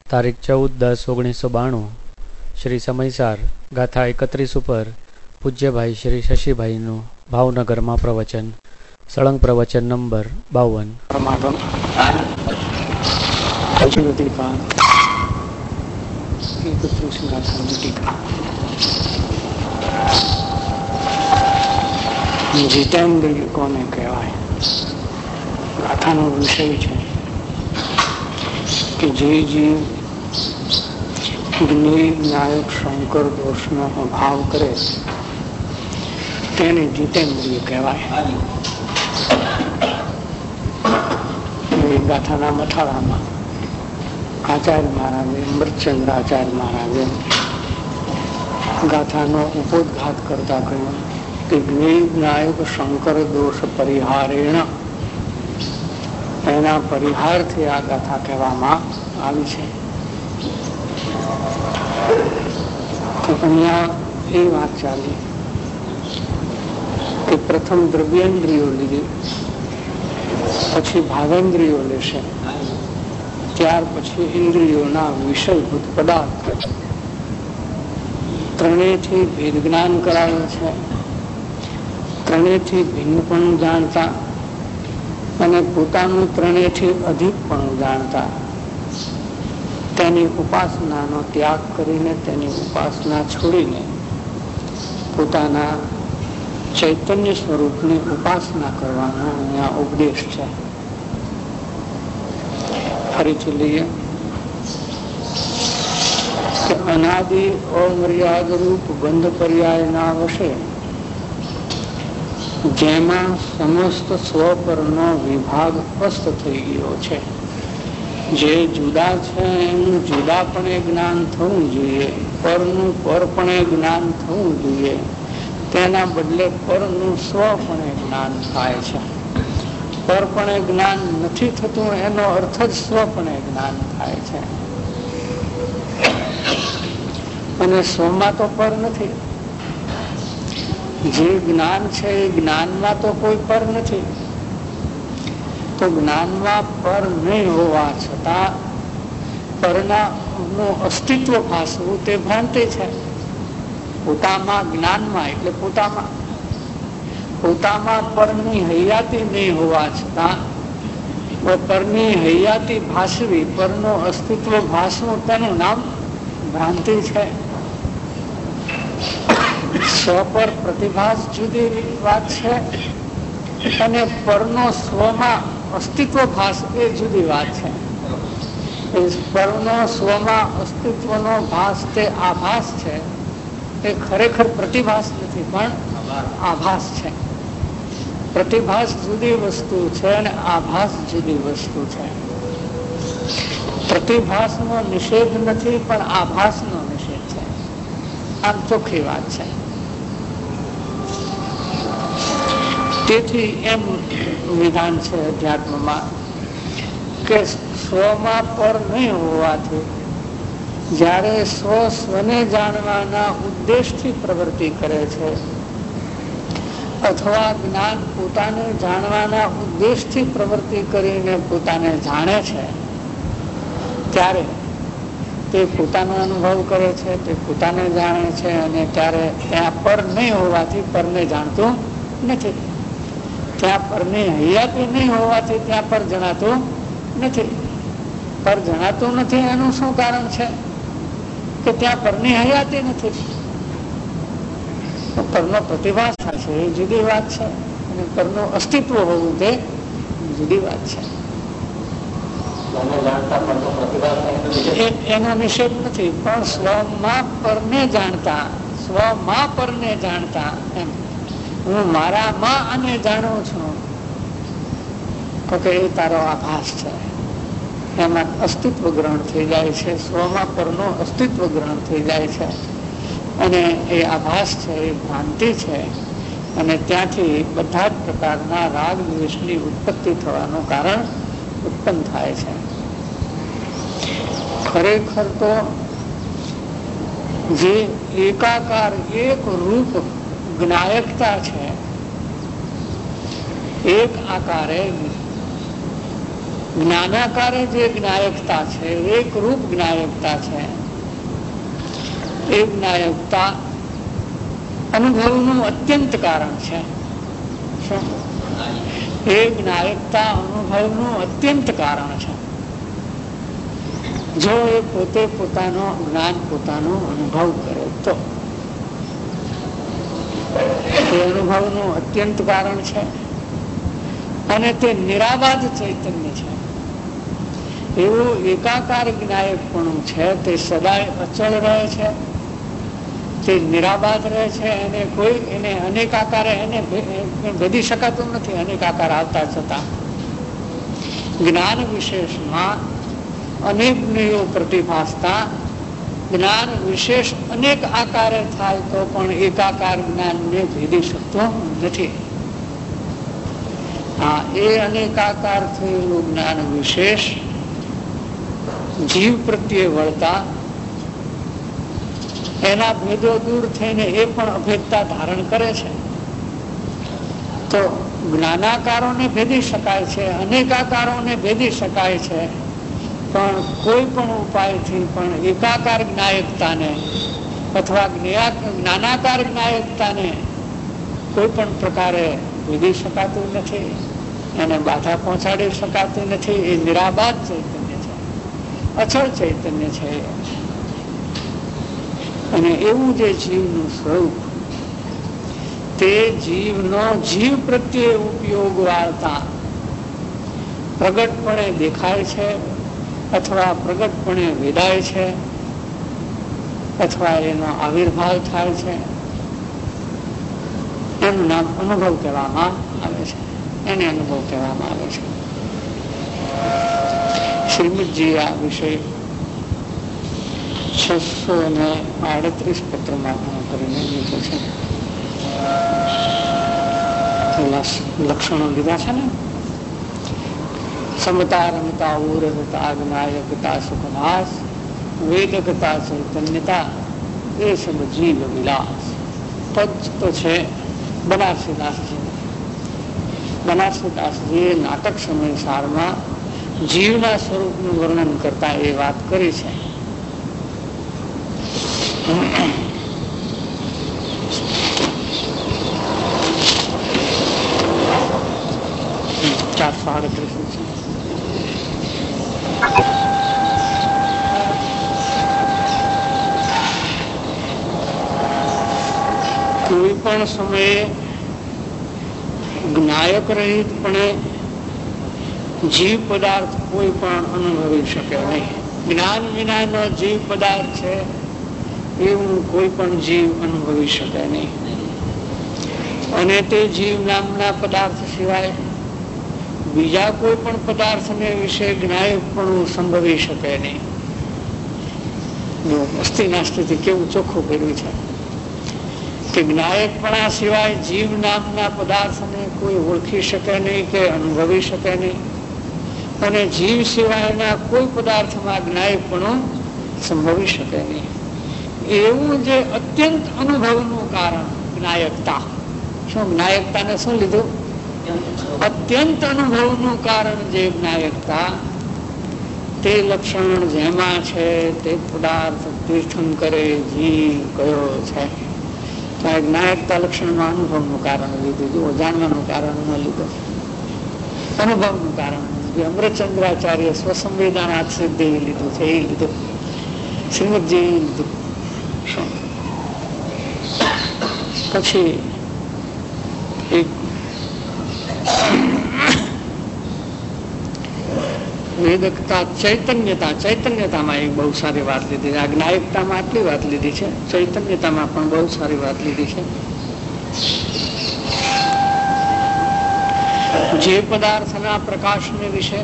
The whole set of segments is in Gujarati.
તારીખ 14-10-1992 શ્રી સમયસાર ગાથા 31 ઉપર પૂજ્યભાઈ શ્રી શશીભાઈનું ભાવનગરમાં પ્રવચન. સળંગ પ્રવચન નંબર 52. જીતેન્દ્રિય કોને કહેવાય? ગાથાનો વિષય છે કે જે જીવ જ્ઞાયક શંકર દોષનો અભાવ કરે તેને જીતેન્દ્રિય કહેવાય. એ ગાથાના મથાળામાં આચાર્ય મહારાજે, અમૃતચંદ્ર આચાર્ય મહારાજે ગાથાનો ઉપોદઘાત કરતા કહ્યું કે જ્ઞાયક શંકર દોષ પરિહારેણ, એના પરિહારથી આ ગાથા કહેવામાં આવી છે. તો અહીંયા એ વાત ચાલી કે પ્રથમ દ્રવ્યેન્દ્રિયો લીધી, પછી ભાવેન્દ્રિયો લેશે, ત્યાર પછી ઇન્દ્રિયોના વિષયભૂત પદાર્થ, ત્રણેયથી ભેદ જ્ઞાન કરાવે છે. ત્રણેયથી ભિન્નપણું જાણતા અને પોતાનું ત્રણેયથી અધિકપણું જાણતા તેની ઉપાસનાનો ત્યાગ કરીને, તેની ઉપાસના છોડીને પોતાના ચૈતન્ય સ્વરૂપની ઉપાસના કરવાનો અહીંયા ઉપદેશ છે. ફરીથી લઈએ કે અનાદિ અમર્યાદ રૂપ બંધ પર્યાયના વશે જેમાં સમસ્ત સ્વપરનો વિભાગ સ્પષ્ટ થઈ ગયો છે. જે જુદા છે એનું જુદાપણે જ્ઞાન થવું જોઈએ, પરનું પરપણે જ્ઞાન થવું જોઈએ, તેના બદલે પરનું સ્વપણે જ્ઞાન થાય છે. પરપણે જ્ઞાન નથી થતું એનો અર્થ જ સ્વપણે જ્ઞાન થાય છે. અને સ્વમાં તો પર નથી. જે જ્ઞાન છે એ જ્ઞાનમાં તો કોઈ પર નથી. તો જ્ઞાનમાં પર નહીં હોવા છતાં પરના અસ્તિત્વ ભાસવું તે ભ્રાંતિ છે. પોતામાં જ્ઞાનમાં એટલે પોતામાં પરની હૈયાતી નહીં હોવા છતાં પરની હૈયાતી ભાસવી, પરનો અસ્તિત્વ ભાસવું, તેનું નામ ભ્રાંતિ છે. સ્વ પર પ્રતિભાસ જુદી વાત છે અને પરનો સ્વમાં અસ્તિત્વ ભાસ એ જુદી વાત છે. પરનો સ્વમાં અસ્તિત્વનો ભાસ તે આભાસ છે. એ ખરેખર પ્રતિભાસ નથી પણ આભાસ છે. પ્રતિભાસ જુદી વસ્તુ છે અને આભાસ જુદી વસ્તુ છે. પ્રતિભાસનો નિષેધ નથી પણ આભાસનો નિષેધ છે. આમ ચોખ્ખી વાત છે. તેથી એમ વિધાન છે અધ્યાત્મમાં કે સ્વમાં પર નહીં હોવાથી જ્યારે સ્વને જાણવાના ઉદ્દેશથી પ્રવૃત્તિ કરે છે અથવા જ્ઞાન પોતાને જાણવાના ઉદ્દેશથી પ્રવૃત્તિ કરીને પોતાને જાણે છે ત્યારે તે પોતાનો અનુભવ કરે છે, તે પોતાને જાણે છે અને ત્યારે ત્યાં પર નહીં હોવાથી પરને જાણતું નથી. ત્યાં પરની હૈયાતી નહીં હોવાથી ત્યાં પર જણાતું નથી. પર જણાતું નથી એનું શું કારણ છે? કે ત્યાં પરની હૈયાતી નથી. પરનો પ્રતિભાસ થશે એ જુદી વાત છે અને પરનું અસ્તિત્વ હોવું તે જુદી વાત છે. એનો નિષેધ નથી પણ સ્વમાં પરને જાણતા એમ હું મારામાં આને જાણું છું તો કે એ તારો આભાસ છે. એમાં અસ્તિત્વ ગ્રહણ થઈ જાય છે. સ્વમાં પરનું અસ્તિત્વ ગ્રહણ થઈ જાય છે અને એ આભાસ છે, એ ભ્રાંતિ છે અને ત્યાંથી બધા જ પ્રકારના રાગ દ્વેષની ઉત્પત્તિ થવાનું કારણ ઉત્પન્ન થાય છે. ખરેખર તો જે એકાકાર એક રૂપ જ્ઞાયકતા છે, એક આકારે જ્ઞાનાકારે જે જ્ઞાયકતા છે, એક રૂપ જ્ઞાયકતા છે, એ જ્ઞાયકતા અનુભવનું અત્યંત કારણ છે. એ જ્ઞાયકતા અનુભવનું અત્યંત કારણ છે. જો એ પોતે પોતાનો જ્ઞાન પોતાનો અનુભવ કરે તો એ અનુભવનું અત્યંત કારણ છે અને તે નિરાબાધ ચૈતન્ય છે. એવું એકાકાર જ્ઞાયકપણું છે તે સદાય અચળ રહે છે, તે નિરાબાધ રહે છે. એને કોઈ એને અનેક આકારે એને ભેદી શકાતું નથી. અનેક આકાર આવતા છતાં જ્ઞાન વિશેષમાં અનેક જ્ઞેયો પ્રતિભાસતા જ્ઞાન વિશેષ અનેક આકારે થાય તો પણ એકાકાર જ્ઞાનને ભેદી શકતો નથી. હા, એ અનેકાકાર થયેલું જ્ઞાન વિશેષ જીવ પ્રત્યે વળતા એના ભેદો દૂર થઈને એ પણ અભેદતા ધારણ કરે છે. તો જ્ઞાનાકારોને ભેદી શકાય છે, અનેકાકારોને ભેદી શકાય છે, પણ કોઈ પણ ઉપાયથી પણ એકાકાર જ્ઞાયકતાને અથવા જ્ઞાનાકાર જ્ઞાયકતાને કોઈ પણ પ્રકારે ભેદી શકાતું નથી, એને બાધા પહોંચાડી શકાતી નથી. એ નિરાબાધ ચૈતન્ય છે, અચળ ચૈતન્ય છે. અને એવું જે જીવનું સ્વરૂપ, તે જીવનો જીવ પ્રત્યે ઉપયોગ વાળતા પ્રગટપણે દેખાય છે અથવા પ્રગટપણે વેદાય છે અથવા એનો આવિર્ભાવ થાય છે, એનું નામ અનુભવ કહેવામાં આવે છે. એને અનુભવ કહેવામાં આવે છે. શ્રીમદજી આ વિષય 638 પત્રમાં કરીને લીધો છે. લક્ષણો લીધા છે ને, સમતા રમતા ઉરતા જ્ઞાયકતા સુખભાસ વેદકતા ચૈતન્યતા એ સબ જીવ વિલાસ. પદ તો છે બનારસીદાસજીએ નાટક સમય સારમાં જીવના સ્વરૂપનું વર્ણન કરતા એ વાત કરી છે. 438 કોઈ પણ સમયે જ્ઞાયક રહિતપણે જીવ પદાર્થ કોઈ પણ અનુભવી શકે નહીં. જ્ઞાન વિનાનો જીવ પદાર્થ છે એવું કોઈ પણ જીવ અનુભવી શકે નહીં. અને તે જીવ નામના પદાર્થ સિવાય બીજા કોઈ પણ પદાર્થને વિશે જ્ઞાયકપણું સંભવી શકે નહીં. અસ્થિ નાસ્તિથી કેવું ચોખ્ખું કર્યું છે કે જ્ઞાયકપણા સિવાય જીવ નામના પદાર્થને કોઈ ઓળખી શકે નહીં કે અનુભવી શકે નહીં, અને જીવ સિવાયના કોઈ પદાર્થમાં જ્ઞાયકપણું સંભવી શકે નહીં. એવું જે અત્યંત અનુભવનું કારણ જ્ઞાયકતા. શું જ્ઞાયકતાને શું લીધું? અત્યંત અનુભવનું કારણ જે જ્ઞાયકતા, તે લક્ષણ જેમાં છે તે પદાર્થ તીર્થંકરે જીવ કયો છે. જ્ઞાયકતા લક્ષણમાં અનુભવનું કારણ લીધું, જો જાણવાનું કારણ ન લીધું, અનુભવનું કારણ. જે અમૃતચંદ્રાચાર્ય સ્વસંવેદનાથ સિદ્ધિ લીધું છે એ લીધું, શ્રીમદજી લીધું. પછી એક વેદકતા ચૈતન્યતામાં એક બહુ સારી વાત લીધી. આ જ્ઞાયકતામાં આટલી વાત લીધી છે, ચૈતન્યતામાં પણ બહુ સારી વાત લીધી છે. જે પદાર્થના પ્રકાશને વિશે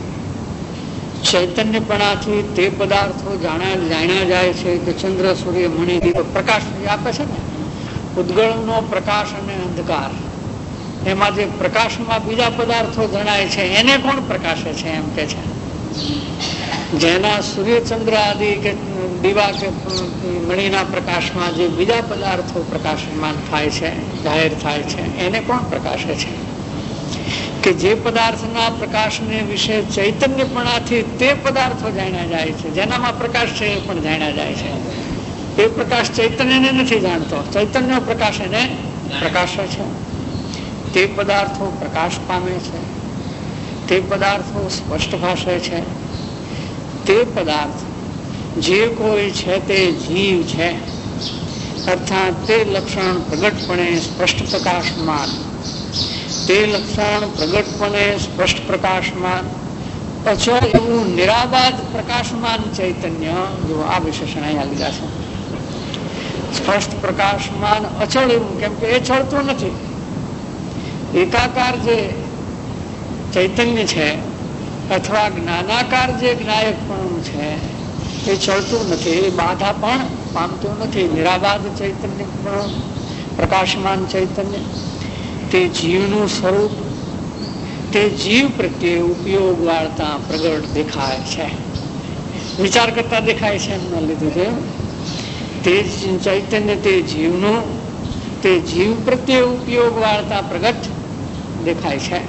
ચૈતન્યપણાથી તે પદાર્થો જાણ્યા જાય છે કે ચંદ્ર સૂર્ય મણિ દીપ પ્રકાશ આપે છે ને, ઉદ્ગળનો પ્રકાશ અને અંધકાર, એમાં જે પ્રકાશમાં બીજા પદાર્થો જણાય છે એને કોણ પ્રકાશે છે એમ કે છે. જેના સૂર્યચંદ્ર આદિ કે દીવા કે મણિના પ્રકાશમાં જે બીજા પદાર્થો પ્રકાશમાન થાય છે, જાહેર થાય છે, એને કોણ પ્રકાશે છે? કે જે પદાર્થના પ્રકાશને વિશે ચૈતન્યપણાથી તે પદાર્થો જાણ્યા જાય છે, જેનામાં પ્રકાશ છે એ પણ જાણ્યા જાય છે. એ પ્રકાશ ચૈતન્યને નથી જાણતો, ચૈતન્ય પ્રકાશ એને પ્રકાશે છે. તે પદાર્થો પ્રકાશ પામે છે, તે પદાર્થો સ્પષ્ટ ભાષે છે. તે પદાર્થ જે કોઈ છે તે જીવ છે, અર્થાત તે લક્ષણ પ્રગટપણે સ્પષ્ટ પ્રકાશમાન, તે લક્ષણ પ્રગટપણે સ્પષ્ટ પ્રકાશમાન, અચળ એવું નિરાબાદ પ્રકાશમાન ચૈતન્ય. જો આ વિશેષણ અહીંયા લીધા છે. સ્પષ્ટ પ્રકાશમાન અચળ એવું, કેમ કે એ ચડતું નથી. એકાકાર જે ચૈતન્ય છે અથવા જ્ઞાનાકાર જે જ્ઞાયકપણું છે એ ચડતું નથી, એ બાધા પણ પામતું નથી. નિરાબાદ ચૈતન્ય પણ પ્રકાશમાન ચૈતન્ય, તે જીવનું સ્વરૂપ તે જીવ પ્રત્યે ઉપયોગ વાળતા પ્રગટ દેખાય છે, વિચાર કરતા દેખાય છે. એમના લીધે તે ચૈતન્ય તે જીવનું તે જીવ પ્રત્યે ઉપયોગ વાળતા પ્રગટ દેખાય છે.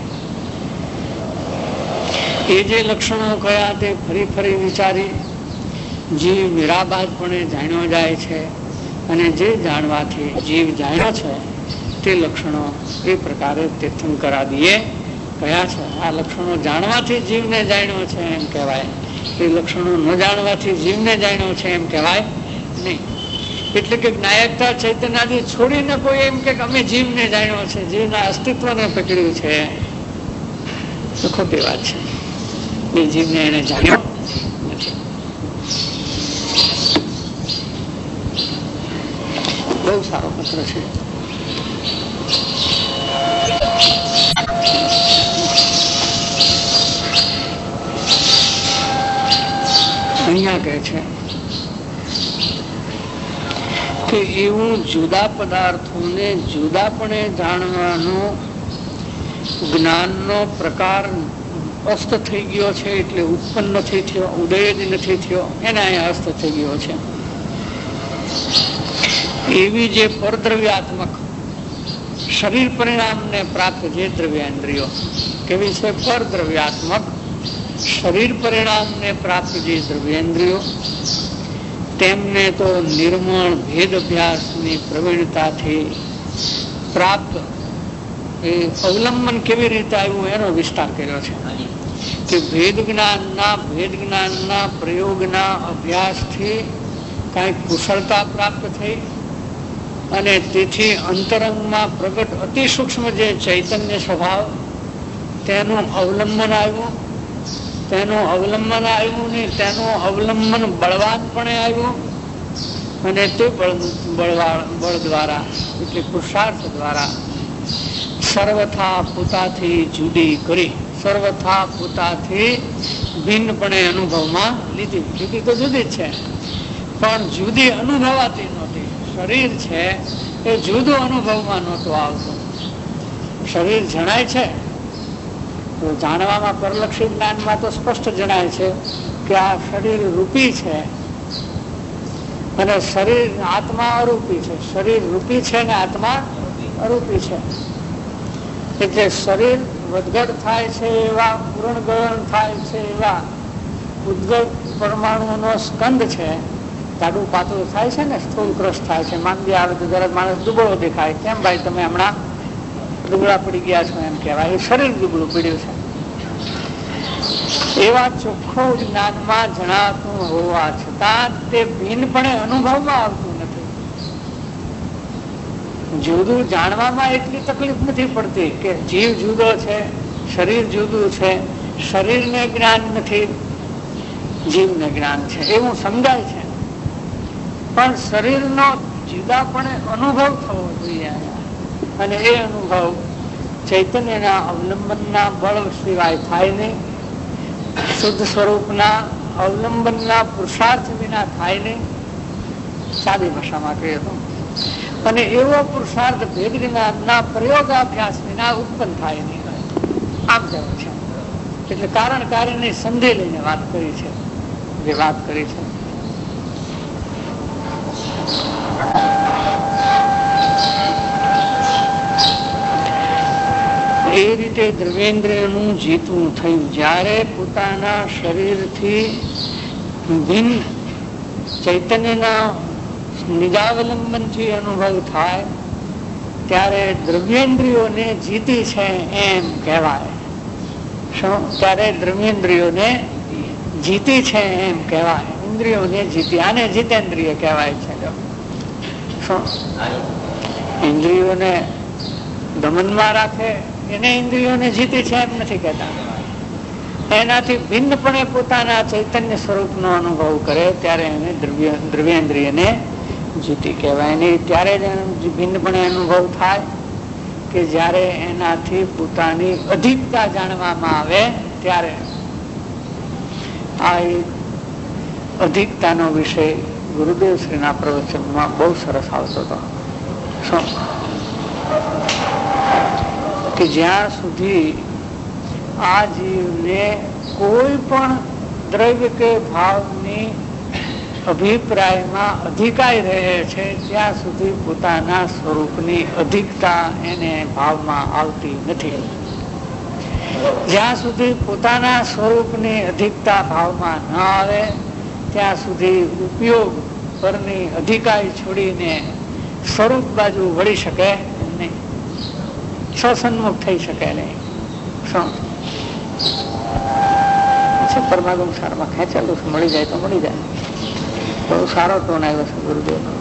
એ જે લક્ષણો કયા તે ફરી ફરી વિચારી જીવ નિરાબાદપણે જાણ્યો જાય છે, અને જે જાણવાથી જીવ જાણ્યો છે તે લક્ષણો એ પ્રકારે તીર્થંકરાદીએ કયા છે. આ લક્ષણો જાણવાથી જીવને જાણ્યો છે એમ કહેવાય, એ લક્ષણો ન જાણવાથી જીવને જાણ્યો છે એમ કહેવાય નહીં. એટલે કે જ્ઞાયકતા ચૈતન્યાદિ છોડીને કોઈ એમ કે અમે જીવને જાણ્યો છે, જીવના અસ્તિત્વને પકડ્યું છે, તો ખોટી વાત છે. એ જીવને એને જાણ્યો નથી. બહુ સારો પત્ર છે. અહીંયા કહે છે કે એવું જુદા પદાર્થોને જુદાપણે જાણવાનો જ્ઞાનનો પ્રકાર અસ્ત થઈ ગયો છે, એટલે ઉત્પન્ન નથી થયો, ઉદય જ નથી થયો, એને અહીંયા અસ્ત થઈ ગયો છે. એવી જે પરદ્રવ્યાત્મક શરીર પરિણામને પ્રાપ્ત જે દ્રવ્યેન્દ્રિયો કેવી છે, પરદ્રવ્યાત્મક શરીર પરિણામને પ્રાપ્ત જે દ્રવ્યેન્દ્રિયો, તેમને તો નિર્મળ ભેદ અભ્યાસની પ્રવીણતાથી પ્રાપ્ત એ અવલંબન કેવી રીતે આવ્યું એનો વિસ્તાર કર્યો છે. કે ભેદ જ્ઞાનના પ્રયોગના અભ્યાસથી કાંઈક કુશળતા પ્રાપ્ત થઈ, અને તેથી અંતરંગમાં પ્રગટ અતિ સૂક્ષ્મ જે ચૈતન્ય સ્વભાવ તેનું અવલંબન આવ્યું, ને તેનું અવલંબન બળવાનપણે આવ્યું, અને તે બળ દ્વારા એટલે પુરુષાર્થ દ્વારા સર્વથા પોતાથી જુદી કરી, સર્વથા પોતાથી ભિન્નપણે અનુભવમાં લીધી. જુદી તો જુદી જ છે, પણ જુદી અનુભવાતી નહોતી. શરીર છે એ જુદું અનુભવમાં નહોતું આવતું. શરીર જણાય છે તો જાણવામાં પરલક્ષી જ્ઞાનમાં તો સ્પષ્ટ જણાય છે કે આ શરીર રૂપી છે અને શરીર આત્મા અરૂપી છે. શરીર રૂપી છે ને આત્મા અરૂપી છે. એટલે શરીર વધઘટ થાય છે એવા, પૂર્ણગળન થાય છે એવા ઉદ્ગલ પરમાણુનો સ્કંદ છે, જાડું પાતળું થાય છે ને, સ્થૂળ કૃષ્ણ થાય છે. માંદી આવે તો જરાક માણસ દુબળો દેખાય, કેમ ભાઈ તમે હમણાં દુબળા પડી ગયા છો એમ કહેવાય. એ શરીર દુબળું પડ્યું છે. એવા ચોખ્ખો જ્ઞાનમાં જણાતું હોવા છતાં તે ભિન્નપણે અનુભવમાં આવતું નથી. જુદું જાણવામાં એટલી તકલીફ નથી પડતી કે જીવ જુદો છે, શરીર જુદું છે, શરીરને જ્ઞાન નથી, જીવને જ્ઞાન છે એવું સમજાય છે. પણ શરીરનો જુદાપણે અનુભવ થવો જોઈએ, અને એ અનુભવ ચૈતન્યના અવલંબનના બળ સિવાય થાય નહીં, શુદ્ધ સ્વરૂપના અવલંબનના પુરુષાર્થ વિના થાય નહીં, સાદી ભાષામાં કહીએ તો. અને એવો પુરુષાર્થ ભેદ જ્ઞાનના પ્રયોગાભ્યાસ વિના ઉત્પન્ન થાય નહીં, આમ કહેવું છે. એટલે કારણ કાર્યની સંધિ લઈને વાત કરી છે, જે વાત કરી છે. એ રીતે દ્રવ્યેન્દ્રિયનું જીતવું થયું. જ્યારે પોતાના શરીરથી ભિન્ન ચૈતન્યના નિજાવલંબનથી અનુભવ થાય ત્યારે દ્રવ્યેન્દ્રિયોને જીતી છે એમ કહેવાય. ત્યારે દ્રવ્યેન્દ્રિયોને જીતી છે એમ કહેવાય. ઇન્દ્રિયોને જીતી, આને જીતેન્દ્રિય કહેવાય છે. ઇન્દ્રિયોને દમનમાં રાખે એને ઇન્દ્રિયોને જીતી છે એમ નથી કહેતા. એનાથી ભિન્નપણે પોતાના ચૈતન્ય સ્વરૂપનો અનુભવ કરે ત્યારે એને દ્રવ્યેન્દ્રિયને જીતી કહેવાય. નહીં ત્યારે જ ભિન્નપણે અનુભવ થાય કે જ્યારે એનાથી પોતાની અધિકતા જાણવામાં આવે ત્યારે. આ અધિકતાનો વિષય ગુરુદેવ શ્રીના પ્રવચનમાં બહુ સરસ આવતો હતો કે જ્યાં સુધી આ જીવને કોઈ પણ દ્રવ્ય કે ભાવની અભિપ્રાયમાં અધિકાય રહે છે ત્યાં સુધી પોતાના સ્વરૂપની અધિકતા એને ભાવમાં આવતી નથી. જ્યાં સુધી પોતાના સ્વરૂપની અધિકતા ભાવમાં ન આવે ત્યાં સુધી ઉપયોગ પરની અધિકાય છોડીને સ્વરૂપ બાજુ વળી શકે નહીં, સ્વસન્મુખ થઈ શકે નહીં. પરમાગમ સારમાં ખેંચેલું મળી જાય તો મળી જાય. બહુ સારો ટોન આવ્યો છે ગુરુદેવનો.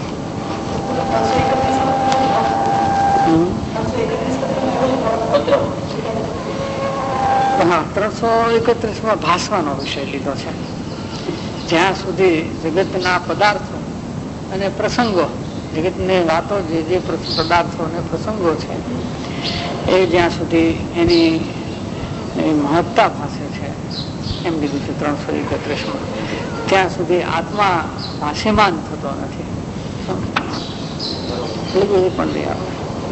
હા, 331 ભાસવાનો વિષય લીધો છે. જ્યાં સુધી જગતના પદાર્થો અને પ્રસંગો, જગતની વાતો જે પદાર્થો અને પ્રસંગો છે એ જ્યાં સુધી એની મહત્તા પાસે છે એમ લીધું છે 331માં, ત્યાં સુધી આત્મા ભાષ્યમાન થતો નથી. એ પણ નહીં આવે.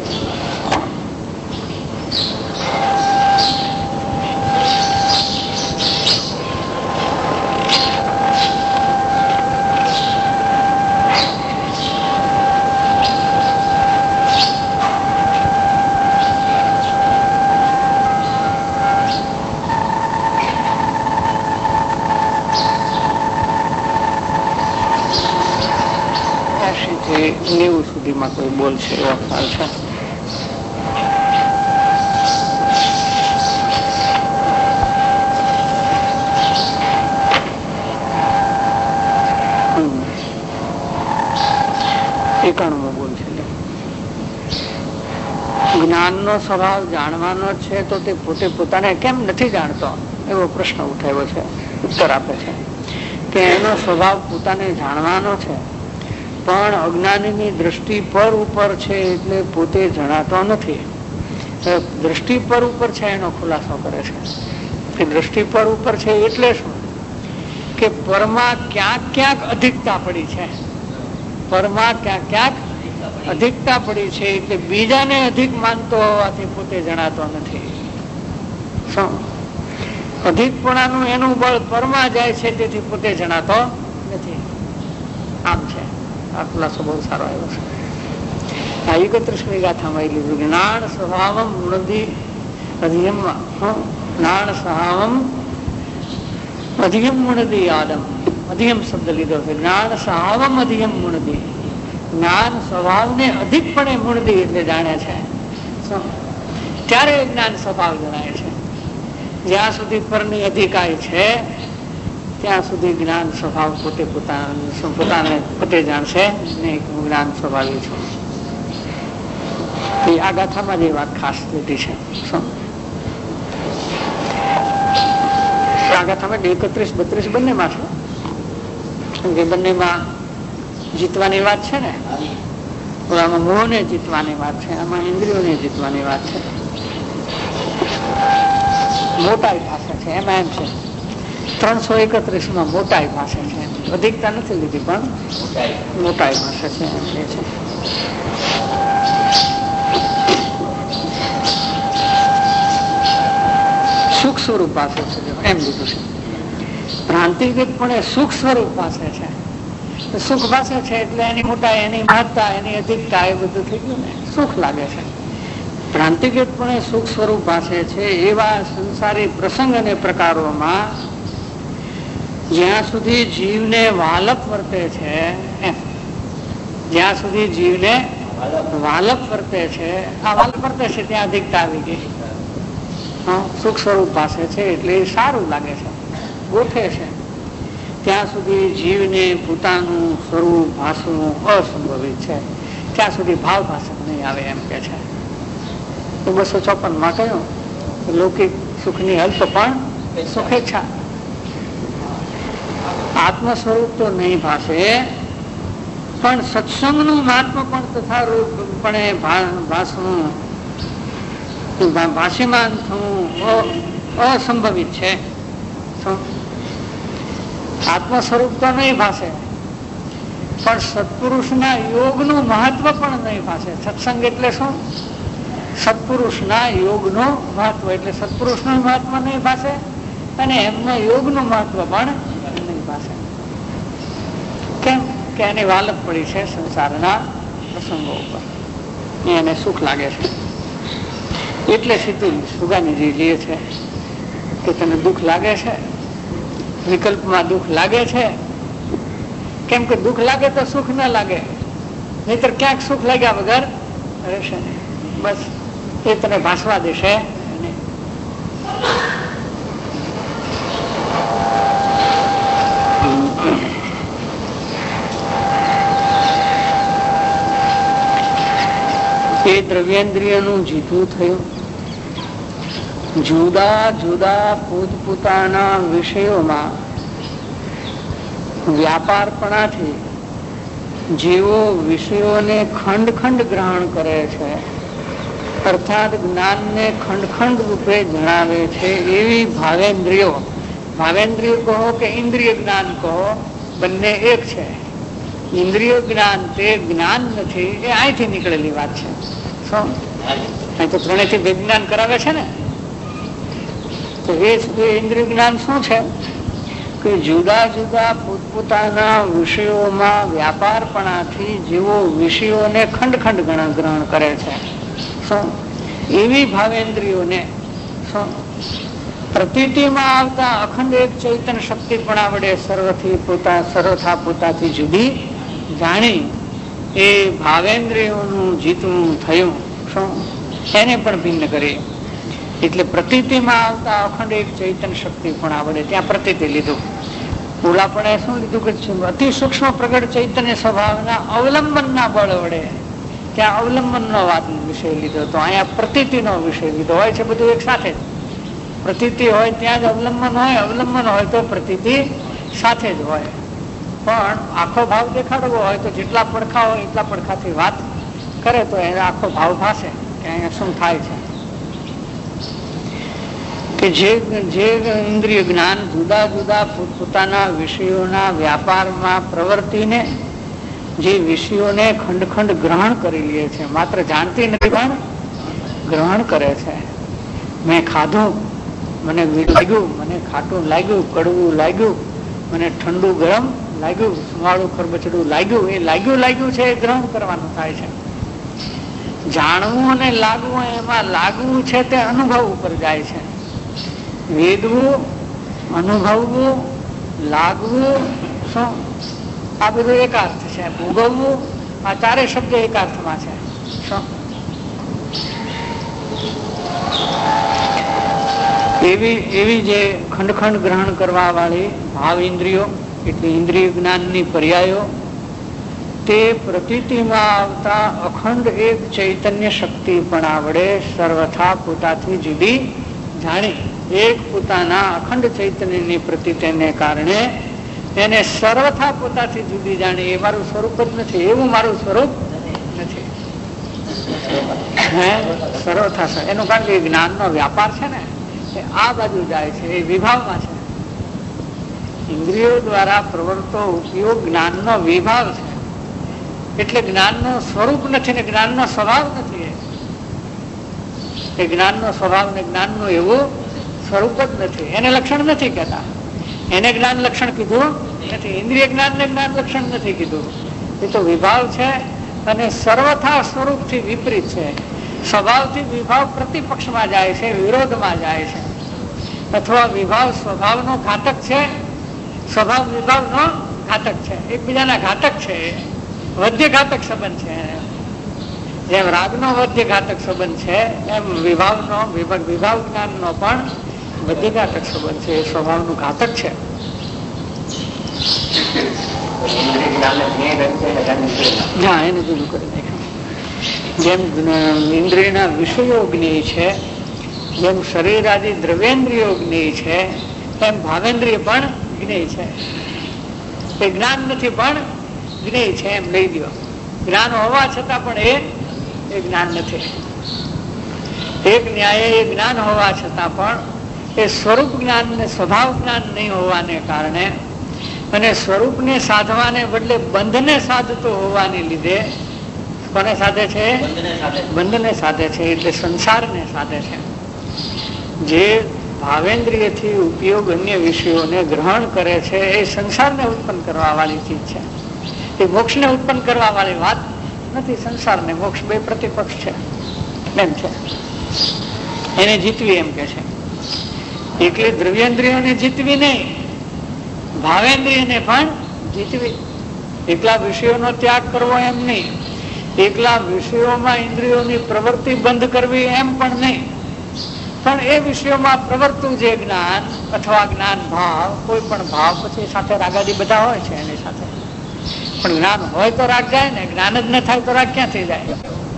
નેવું સુધીમાં કોઈ બોલશે એવો ખ્યાલ છે. જ્ઞાનનો સ્વભાવ જાણવાનો છે તો તે પોતે પોતાને કેમ નથી જાણતો એવો પ્રશ્ન ઉઠાવ્યો છે. ઉત્તર આપે છે કે એનો સ્વભાવ પોતાને જાણવાનો છે પણ અજ્ઞાનીની દ્રષ્ટિ પર ઉપર છે એટલે પોતે જણાતો નથી. દ્રષ્ટિ પર ઉપર છે એનો ખુલાસો કરે છે કે દ્રષ્ટિ પર ઉપર છે એટલે શું કે પરમાં ક્યાંક ક્યાંક અધિકતા પડી છે. પરમાં ક્યાંક ક્યાંક અધિકતા પડી છે એટલે બીજાને અધિક માનતો હોવાથી પોતે જણાતો નથી. અધિકપણાનું એનું બળ પરમાં જાય છે તેથી પોતે જણાતો નથી. આમ છે. આ ખુલાસો બહુ સારો આવ્યો છે. આ 31મી ગાથામાં લીધું જ્ઞાન સ્વભાવમ વૃદ્ધિ અધિયમ જ્ઞાન સ્વભાવમ અધિયમ વૃદ્ધિ આદમ. અધિયમ શબ્દ લીધો છે. જ્ઞાન સ્વભાવમ અધિયમ વૃદ્ધિ. જ્ઞાન સ્વભાવને અધિકપણે મૂળદી એટલે જાણે છે ત્યારે જ્ઞાન સ્વભાવ જણાય છે. જ્યાં સુધી પરની અધિકાય છે ત્યાં સુધી જ્ઞાન સ્વભાવ પોતે પોતાને પોતે જાણશે નહીં. હું જ્ઞાન સ્વભાવી છું. આ ગાથામાં જે વાત ખાસ લીધી છે. આ ગાથામાં 31-32 બંનેમાં છે. બંનેમાં જીતવાની વાત છે ને. આમાં મોહને જીતવાની વાત છે, આમાં ઇન્દ્રિયોને જીતવાની વાત છે. મોટાઈ પાસે છે એમાં એમ છે 331માં મોટાઈ પાસે છે. અધિકતા નથી લીધી પણ મોટાઈ પાસે છે એમ લે છે. સુખ સ્વરૂપ પાસે છે એમ લીધું છે. ભ્રાંતિગતપણે સુખ સ્વરૂપ પાસે છે. સુખ પાસે છે એટલે એની મોટાઈ, એની મહત્તા, એની અધિકતા એ બધું થઈ ગયું ને. સુખ લાગે છે ભ્રાંતિગતપણે સુખ સ્વરૂપ ભાષે છે એવા સંસારી પ્રસંગ અને પ્રકારોમાં જ્યાં સુધી જીવને વાલપ વર્તે છે, જ્યાં સુધી જીવને વાલપ વર્તે છે, આ વાલપ વર્તે છે ત્યાં અધિકતા આવી ગઈ. સુખ સ્વરૂપ ભાષે છે એટલે સારું લાગે છે, ગોઠે છે, ત્યાં સુધી જીવને પોતાનું સ્વરૂપ ભાષવું અસંભવિત છે, ત્યાં સુધી ભાવ ભાષક નહીં આવે એમ કે છે. 254 માં કહ્યું લૌકિક સુખની અલ્પ પણ સુખેચ્છા. આત્મ સ્વરૂપ તો નહીં ભાષે પણ સત્સંગનું મહાત્મ પણ તથા રૂપપણે ભાષવું, ભાષીમાન થવું અસંભવિત છે. આત્મ સ્વરૂપ તો નહીં ભાષે પણ સત્પુરુષના યોગનું મહત્વ પણ નહીં ભાષે. સત્સંગ એટલે શું? સત્પુરુષના યોગનું મહત્વ એટલે સત્પુરુષનું મહત્વ નહીં ભાષે અને એમના યોગનું મહત્વ પણ નહીં ભાષે. કેમ કે એની વાલપ પડી છે સંસારના પ્રસંગો ઉપર, એને સુખ લાગે છે. એટલે સીધું સુગાનીજી લે છે કે તને દુઃખ લાગે છે, વિકલ્પમાં દુઃખ લાગે છે. કેમ કે દુઃખ લાગે તો સુખ ના લાગે, નહીતર ક્યાંક સુખ લાગ્યા વગર રહેશે નહીં. બસ એ તને ભાષવા દેશે નહીં. એ દ્રવ્યેન્દ્રિયનું જીતવું થયું. જુદા જુદા પોતપોતાના વિષયોમાં વ્યાપારપણાથી જેવો વિષયોને ખંડ ખંડ ગ્રહણ કરે છે, અર્થાત જ્ઞાનને ખંડ ખંડ રૂપે જણાવે છે, એવી ભાવેન્દ્રિયો, ભાવેન્દ્રિયો કહો કે ઇન્દ્રિય જ્ઞાન કહો, બંને એક છે. ઇન્દ્રિય જ્ઞાન તે જ્ઞાન નથી, એ અહીંથી નીકળેલી વાત છે. શું અહીં તો ત્રણેયથી વિજ્ઞાન કરાવે છે ને, તો એ ઇન્દ્રિય જ્ઞાન શું છે કે જુદા જુદા પોતપોતાના વિષયોમાં વ્યાપારપણાથી જેવો વિષયોને ખંડ ખંડ ગ્રહણ કરે છે, શું એવી ભાવેન્દ્રિયોને શું પ્રતીતિમાં આવતા અખંડ એક ચૈતન્ય શક્તિપણા વડે સર્વથા પોતાથી જુદી જાણી એ ભાવેન્દ્રિયોનું જીતવું થયું. શું એને પણ ભિન્ન કરી. એટલે પ્રતીતિમાં આવતા અખંડ એક ચૈતન્ય શક્તિપણા વડે ત્યાં પ્રતીતિ લીધું. ઓલાપણે શું લીધું કે અતિ સૂક્ષ્મ પ્રગટ ચૈતન્ય સ્વભાવના અવલંબનના બળ વડે ત્યાં અવલંબનનો વાત વિષય લીધો. તો અહીંયા પ્રતીતિનો વિષય લીધો હોય છે. બધું એક સાથે જ પ્રતીતિ હોય ત્યાં જ અવલંબન હોય, અવલંબન હોય તો પ્રતીતિ સાથે જ હોય. પણ આખો ભાવ દેખાડવો હોય તો જેટલા પડખા હોય એટલા પડખાથી વાત કરે તો એને આખો ભાવ ભાષે કે અહીંયા શું થાય છે. કે જે ઇન્દ્રિય જ્ઞાન જુદા જુદા પોતાના વિષયોના વ્યાપારમાં પ્રવર્તીને જે વિષયોને ખંડ ખંડ ગ્રહણ કરી લે છે, માત્ર જાણતી નથી પણ ગ્રહણ કરે છે. મેં ખાધું, મને લાગ્યું, મને ખાટું લાગ્યું, કડવું લાગ્યું, મને ઠંડુ ગરમ લાગ્યું, સુવાળું ખરબચડું લાગ્યું, એ લાગ્યું છે એ ગ્રહણ કરવાનું થાય છે. જાણવું અને લાગવું, એમાં લાગવું છે તે અનુભવ ઉપર જાય છે. વેદવું, અનુભવવું, લાગવું, શું આ બધું એક અર્થ છે. ભોગવવું, આ ચારે શબ્દ એક અર્થમાં છે. શું એવી જે ખંડ ખંડ ગ્રહણ કરવા વાળી ભાવ ઇન્દ્રિયો એટલે ઇન્દ્રિય જ્ઞાનની પર્યાયો તે પ્રતીતિમાં આવતા અખંડ એક ચૈતન્ય શક્તિપણા વડે સર્વથા પોતાથી જુદી જાણી એક પોતાના અખંડ ચૈતન્યની પ્રતીતિને કારણે એને સર્વથા પોતાથી જુદી જાણી. એ મારું સ્વરૂપ જ નથી, એવું મારું સ્વરૂપ નથી. સર્વથા એનું કારણ કે જ્ઞાનનો વ્યાપાર છે ને એ આ બાજુ જાય છે, એ વિભાવમાં છે. ઇન્દ્રિયો દ્વારા પ્રવર્તો ઉપયોગ જ્ઞાનનો વિભાવ છે. એટલે જ્ઞાનનું સ્વરૂપ નથી ને જ્ઞાનનો સ્વભાવ નથી. એ જ્ઞાનનો સ્વભાવ ને જ્ઞાનનું એવું સ્વરૂપ જ નથી. એને લક્ષણ નથી કહેતા, એને જ્ઞાન લક્ષણ કીધું નથી. ઇન્દ્રિય જ્ઞાન ને જ્ઞાન લક્ષણ નથી કીધું. એ તો વિભાવ છે અને સર્વથા સ્વરૂપથી વિપરીત છે. સ્વભાવથી વિભાવ પ્રતિપક્ષમાં જાય છે, વિરોધમાં જાય છે, અથવા વિભાવ સ્વભાવનો ઘાતક છે, સ્વભાવ વિભાવનો ઘાતક છે, એકબીજાના ઘાતક છે, વધ્ય ઘાતક સંબંધ છે. જેમ રાગનો વધ્ય ઘાતક સંબંધ છે એમ વિભાવનો વિભાવ જ્ઞાનનો પણ વધ્ય ઘાતક સંબંધ છે. એ સ્વભાવનું ઘાતક છે. હા, એને જુદું કરી નાખ્યું. જેમ ઇન્દ્રિયના વિષયો જ્ઞેય છે, જેમ શરીર આદિ દ્રવ્યેન્દ્રિયો જ્ઞેય છે, એમ ભાવેન્દ્રિય પણ જ્ઞેય છે. એ જ્ઞાન નથી પણ જ્ઞેય છે એમ લઈ લ્યો. જ્ઞાન હોવા છતાં પણ એ જ્ઞાન નથી. એક ન્યાય એ જ્ઞાન હોવા છતાં પણ એ સ્વરૂપ જ્ઞાન ને સ્વભાવ જ્ઞાન નહીં હોવાને કારણે અને સ્વરૂપને સાધવાને બદલે બંધને સાધતો હોવાને લીધે કોને સાધે છે? બંધને સાધે છે, એટલે સંસારને સાધે છે. જે ભાવેન્દ્રિયથી ઉપયોગ અન્ય વિષયોને ગ્રહણ કરે છે એ સંસારને ઉત્પન્ન કરવા વાળી ચીજ છે. એ મોક્ષને ઉત્પન્ન કરવા વાળી વાત નથી. સંસારને મોક્ષ બે પ્રતિપક્ષ છે એમ છે. એને જીતવી એમ કે છે. એકલી દ્રવ્યેન્દ્રિયોને જીતવી નહીં, ભાવેન્દ્રિયને પણ જીતવી. એકલા વિષયોનો ત્યાગ કરવો એમ નહીં, એકલા વિષયોમાં ઇન્દ્રિયોની પ્રવૃત્તિ બંધ કરવી એમ પણ નહીં, પણ એ વિષયોમાં પ્રવર્તું જે જ્ઞાન અથવા જ્ઞાન ભાવ, કોઈ પણ ભાવ, પછી સાથે રાગાદી બધા હોય છે એની સાથે, પણ જ્ઞાન હોય તો રાગ જાય ને. જ્ઞાન જ ન થાય તો રાગ ક્યાંથી જાય?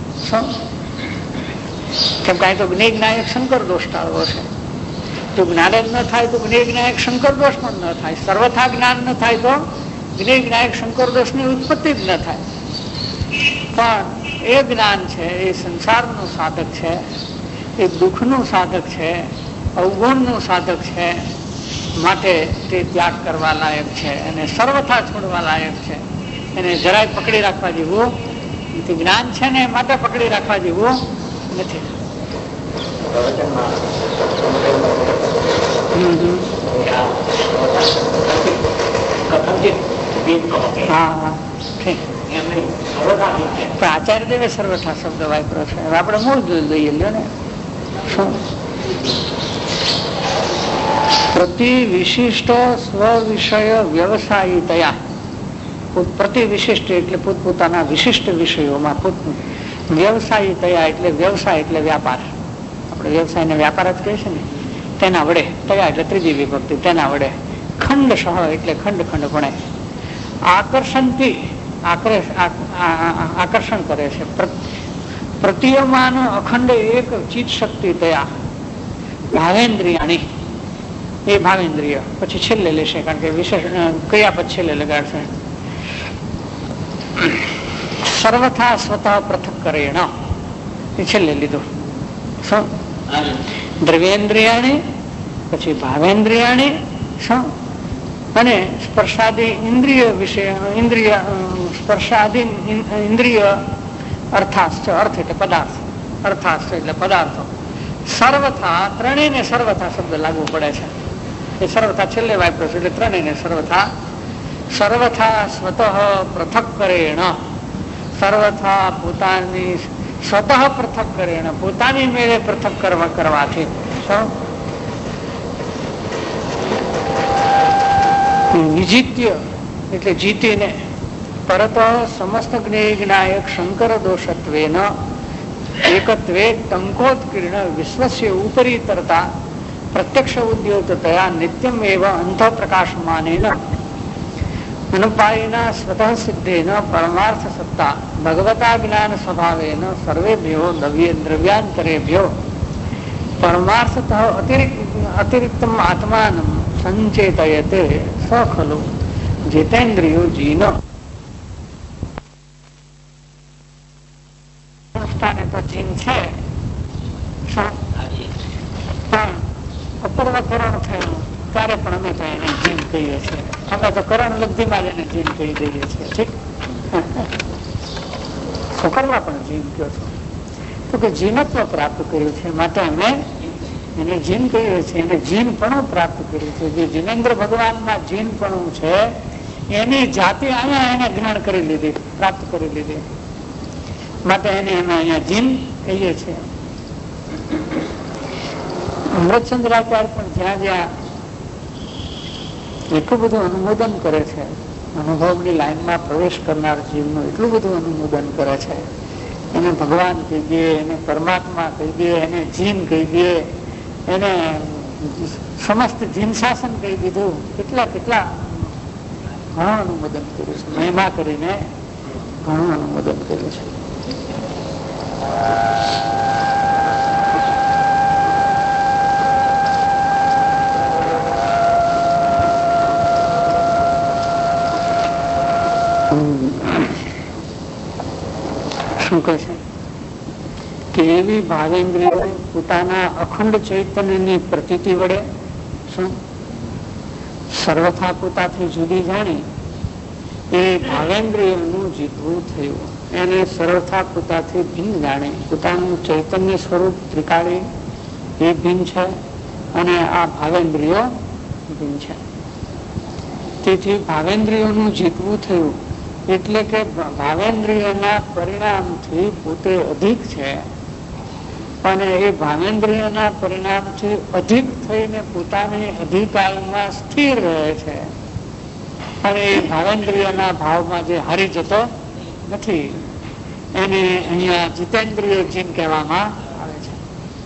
કેમ કાંઈ તો જ્ઞેય જ્ઞાયક શંકર દોષ ટાળવો છે. જો જ્ઞાન જ ન થાય તો જ્ઞેય જ્ઞાયક શંકર દોષ પણ ન થાય. સર્વથા જ્ઞાન ન થાય તો જ્ઞેય જ્ઞાયક શંકર દોષની ઉત્પત્તિ જ ન થાય. પણ એ જ્ઞાન છે એ સંસારનું સાધક છે, એ દુઃખનું સાધક છે, અવગુણનું સાધક છે. માટે તે ત્યાગ કરવા લાયક છે અને સર્વથા છોડવા લાયક છે. એને જરાય પકડી રાખવા જેવું નથી. જ્ઞાન છે ને માટે પકડી રાખવા જેવું નથી. આચાર્ય દેવે સર્વથા શબ્દ વાપરો છે. આપણે મૂળ લઈએ લ્યો ને. શું પ્રતિ વિશિષ્ટ સ્વ વિષય વ્યવસાયિતયા. પ્રતિ વિશિષ્ટ એટલે પોતપોતાના વિશિષ્ટ વિષયોમાં વ્યવસાયિતયા એટલે વ્યવસાય એટલે વ્યાપાર. આપણે વ્યવસાયને વ્યાપાર જ કહીએ છીએ ને. તેના વડે તયા એટલે ત્રીજી વિભક્તિ, તેના વડે ખંડશઃ એટલે ખંડ ખંડપણે આકર્ષણથી આકર્ષણ કરે છે. પ્રતીયમાન અખંડ એક ચિત્ત શક્તિ તયા ભાવેન્દ્રિયાણી. એ ભાવેન્દ્રિય પછી છેલ્લે લેશે, કારણ કે વિશેષ કયા પછી છેલ્લે લગાડશે. સર્વથા સ્વતઃ પૃથક કરેણ એ છેલ્લે લીધું. શું? દ્રવ્યેન્દ્રિયાણી, પછી ભાવેન્દ્રિયાણી, શું? અને સ્પર્શાદી ઇન્દ્રિય વિશે સ્પર્શાદી ઇન્દ્રિય અર્થાશ્ચ. અર્થ એટલે પદાર્થ, અર્થાશ્ચ એટલે પદાર્થો. સર્વથા ત્રણેયને સર્વથા શબ્દ લાગુ પડે છે. એ સર્વથા છેલ્લે વાપર્યો છે એટલે ત્રણેયને સર્વથા. સર્વથા સ્વતઃ પૃથક કરેણ. સર્વથા પોતાની સ્વતઃ પૃથક કરેણ, પોતાની મેળે પૃથક કરવાથી. વિજિત્ય એટલે જીતીને પરત સમસ્ત જ્ઞેય જ્ઞાયક શંકર દોષત્વેન એકત્વે ટંકોત્કીર્ણ વિશ્વસ્ય ઉપરી તરતા પ્રત્યક્ષ ઉદ્યોતયા નિત્યમ એવ અંતઃ પ્રકાશમાનેન અનુપાયેન સ્વતઃ સિદ્ધેન પરમાર્થ સત્તા ભગવતા જ્ઞાન સ્વભાવેન સર્વેભ્યો દ્રવ્યાંતરેભ્યો પરમાર્થતઃ અતિરિક્તમ આત્માનમ સંચેતયતે સ ખલુ જીતેન્દ્રિયો જીન. તો જીન છે પણ અપૂર્વ કરણ થયેલું ત્યારે પણ અમે તો એને જીન કહીએ છીએ. અમે તો કરણ લબ્ધિમાં જ એને જીન કહી દઈએ છીએ. ઠીક, છોકરમાં પણ જીન કહો છો તો કે જીનત્વ પ્રાપ્ત કર્યું છે માટે અમે એને જીન કહીએ છીએ. એને જીનપણું પ્રાપ્ત કર્યું છે. જે જીનેન્દ્ર ભગવાનમાં જીનપણું છે એની જાતિ અહીંયા એને ગ્રહણ કરી લીધી, પ્રાપ્ત કરી લીધી. માટે એને અમે અહીંયા જીન કહીએ છીએ. અમૃતચંદ્રાચાર્ય પણ જ્યાં જ્યાં એટલું બધું અનુમોદન કરે છે, અનુભવની લાઈનમાં પ્રવેશ કરનાર જીવનું એટલું બધું અનુમોદન કરે છે, એને ભગવાન કહી દે, એને પરમાત્મા કહી દે, એને જીન કહી દે, એને સમસ્ત જીન શાસન કહી દીધું, કેટલા કેટલા ઘણું અનુમોદન કર્યું છે, મહિમા કરીને ઘણું અનુમોદન કર્યું છે. શું કહે છે કે એવી ભાવેન્દ્રિયો પોતાના અખંડ ચૈતન્યની પ્રતીતિ વડે શું સર્વથા પોતાથી જુદી જાણી એ ભાવેન્દ્રિયોનું જીતવું થયું. એને સર્વથા પોતાથી ભિન્ન જાણે, પોતાનું ચૈતન્ય સ્વરૂપ ત્રિકાળી એ ભિન્ન છે અને આ ભાવેન્દ્રિયો ભિન્ન છે. તેથી ભાવેન્દ્રિયોનું જીતવું થયું એટલે કે ભાવેન્દ્રિયના પરિણામથી પોતે અધિક છે અને એ ભાવેન્દ્રિયના પરિણામથી અધિક થઈને પોતાની અધિકારમાં સ્થિર રહે છે અને એ ભાવેન્દ્રિયના ભાવમાં જે હારી જતો નથી એને અહીંયા જીતેન્દ્રિય જીન કહેવામાં આવે છે.